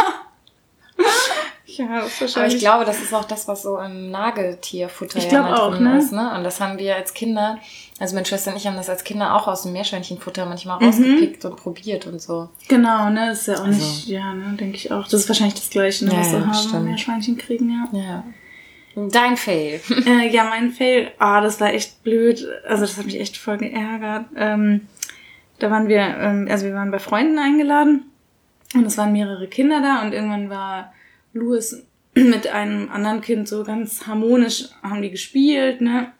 Ja, das ist wahrscheinlich. Aber ich glaube, das ist auch das, was so im Nageltierfutter ich ja mal drin auch, ne? ist, ne? Und das haben wir als Kinder, also meine Schwester und ich haben das als Kinder auch aus dem Meerschweinchenfutter manchmal rausgepickt und probiert und so. Genau, ne? Das ist ja auch nicht, ja, ne, denke ich auch. Das ist wahrscheinlich das Gleiche, ne, was wir haben, stimmt. Meerschweinchen kriegen, ja. Ja. Dein Fail. Ja, mein Fail, das war echt blöd. Also das hat mich echt voll geärgert. Da waren wir, also wir waren bei Freunden eingeladen und es waren mehrere Kinder da und irgendwann war Louis mit einem anderen Kind so ganz harmonisch, haben die gespielt, ne?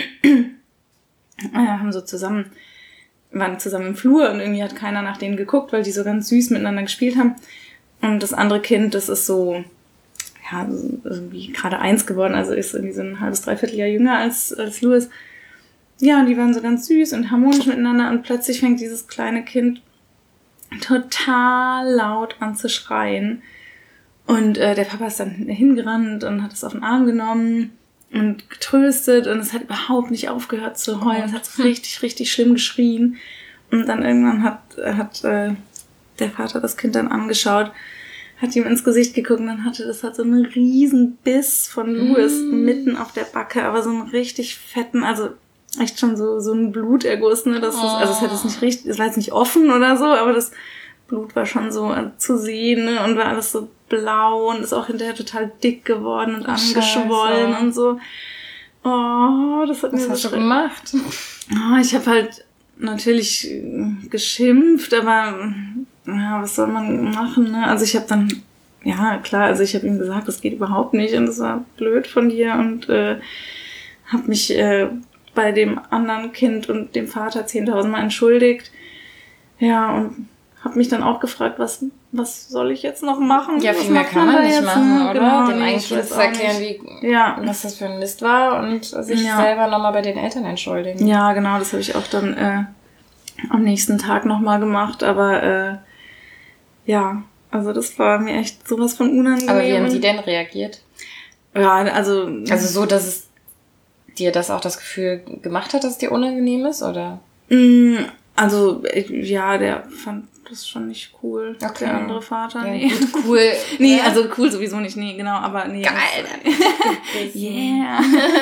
Haben so waren zusammen im Flur und irgendwie hat keiner nach denen geguckt, weil die so ganz süß miteinander gespielt haben. Und das andere Kind, das ist so, ja, irgendwie gerade 1 geworden, also ist irgendwie so ein halbes, dreiviertel Jahr jünger als Louis. Ja, und die waren so ganz süß und harmonisch miteinander und plötzlich fängt dieses kleine Kind total laut an zu schreien. Und der Papa ist dann hingerannt und hat es auf den Arm genommen und getröstet und es hat überhaupt nicht aufgehört zu heulen. Es hat so richtig, richtig schlimm geschrien. Und dann irgendwann hat der Vater das Kind dann angeschaut, hat ihm ins Gesicht geguckt und dann hat so einen riesen Biss von Louis mitten auf der Backe, aber so einen richtig fetten, also echt schon so ein Bluterguss, ne? Also es hat es nicht richtig, es war jetzt nicht offen oder so, aber das Blut war schon so zu sehen, ne? Und war alles so blau und ist auch hinterher total dick geworden und angeschwollen und so. Oh, das hat mir so... Was hast du gemacht? Oh, ich habe halt natürlich geschimpft, aber ja, was soll man machen, ne? Also ich habe dann, ja klar, also ich habe ihm gesagt, das geht überhaupt nicht und das war blöd von dir und habe mich bei dem anderen Kind und dem Vater 10.000 Mal entschuldigt. Ja, und habe mich dann auch gefragt, was soll ich jetzt noch machen? Ja, viel mehr kann man nicht machen, oder? Genau, dem einen Kind zu erklären, was das für ein Mist war und sich selber nochmal bei den Eltern entschuldigen. Ja, genau, das habe ich auch dann am nächsten Tag nochmal gemacht, aber ja, also das war mir echt sowas von unangenehm. Aber wie haben die denn reagiert? Ja, also so, dass es dir das auch das Gefühl gemacht hat, dass es dir unangenehm ist, oder? Also, ja, der fand das schon nicht cool. Okay. Der andere Vater, ja, nee. Gut, cool. Nee, also cool sowieso nicht, nee, genau, aber nee. Geil. Yeah.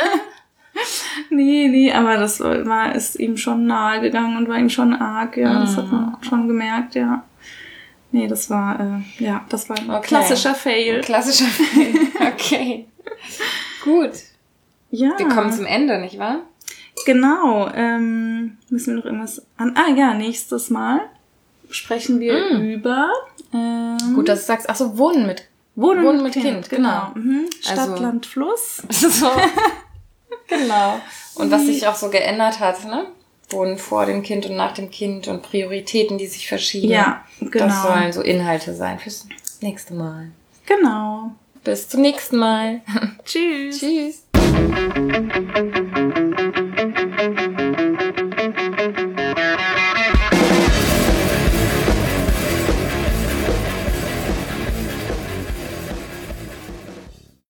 Nee, aber das ist ihm schon nahe gegangen und war ihm schon arg, ja, das hat man auch schon gemerkt, ja. Nee, das war ein klassischer Fail. Klassischer Fail, okay. Gut. Ja. Wir kommen zum Ende, nicht wahr? Genau, müssen wir noch irgendwas nächstes Mal sprechen wir über... Gut, dass du sagst, Wohnen mit Kind, genau. Stadt, also, Land, Fluss. So. Genau. Und was sich auch so geändert hat, ne? Wohnen vor dem Kind und nach dem Kind und Prioritäten, die sich verschieben. Ja, genau. Das sollen so Inhalte sein fürs nächste Mal. Genau. Bis zum nächsten Mal. Tschüss. Tschüss.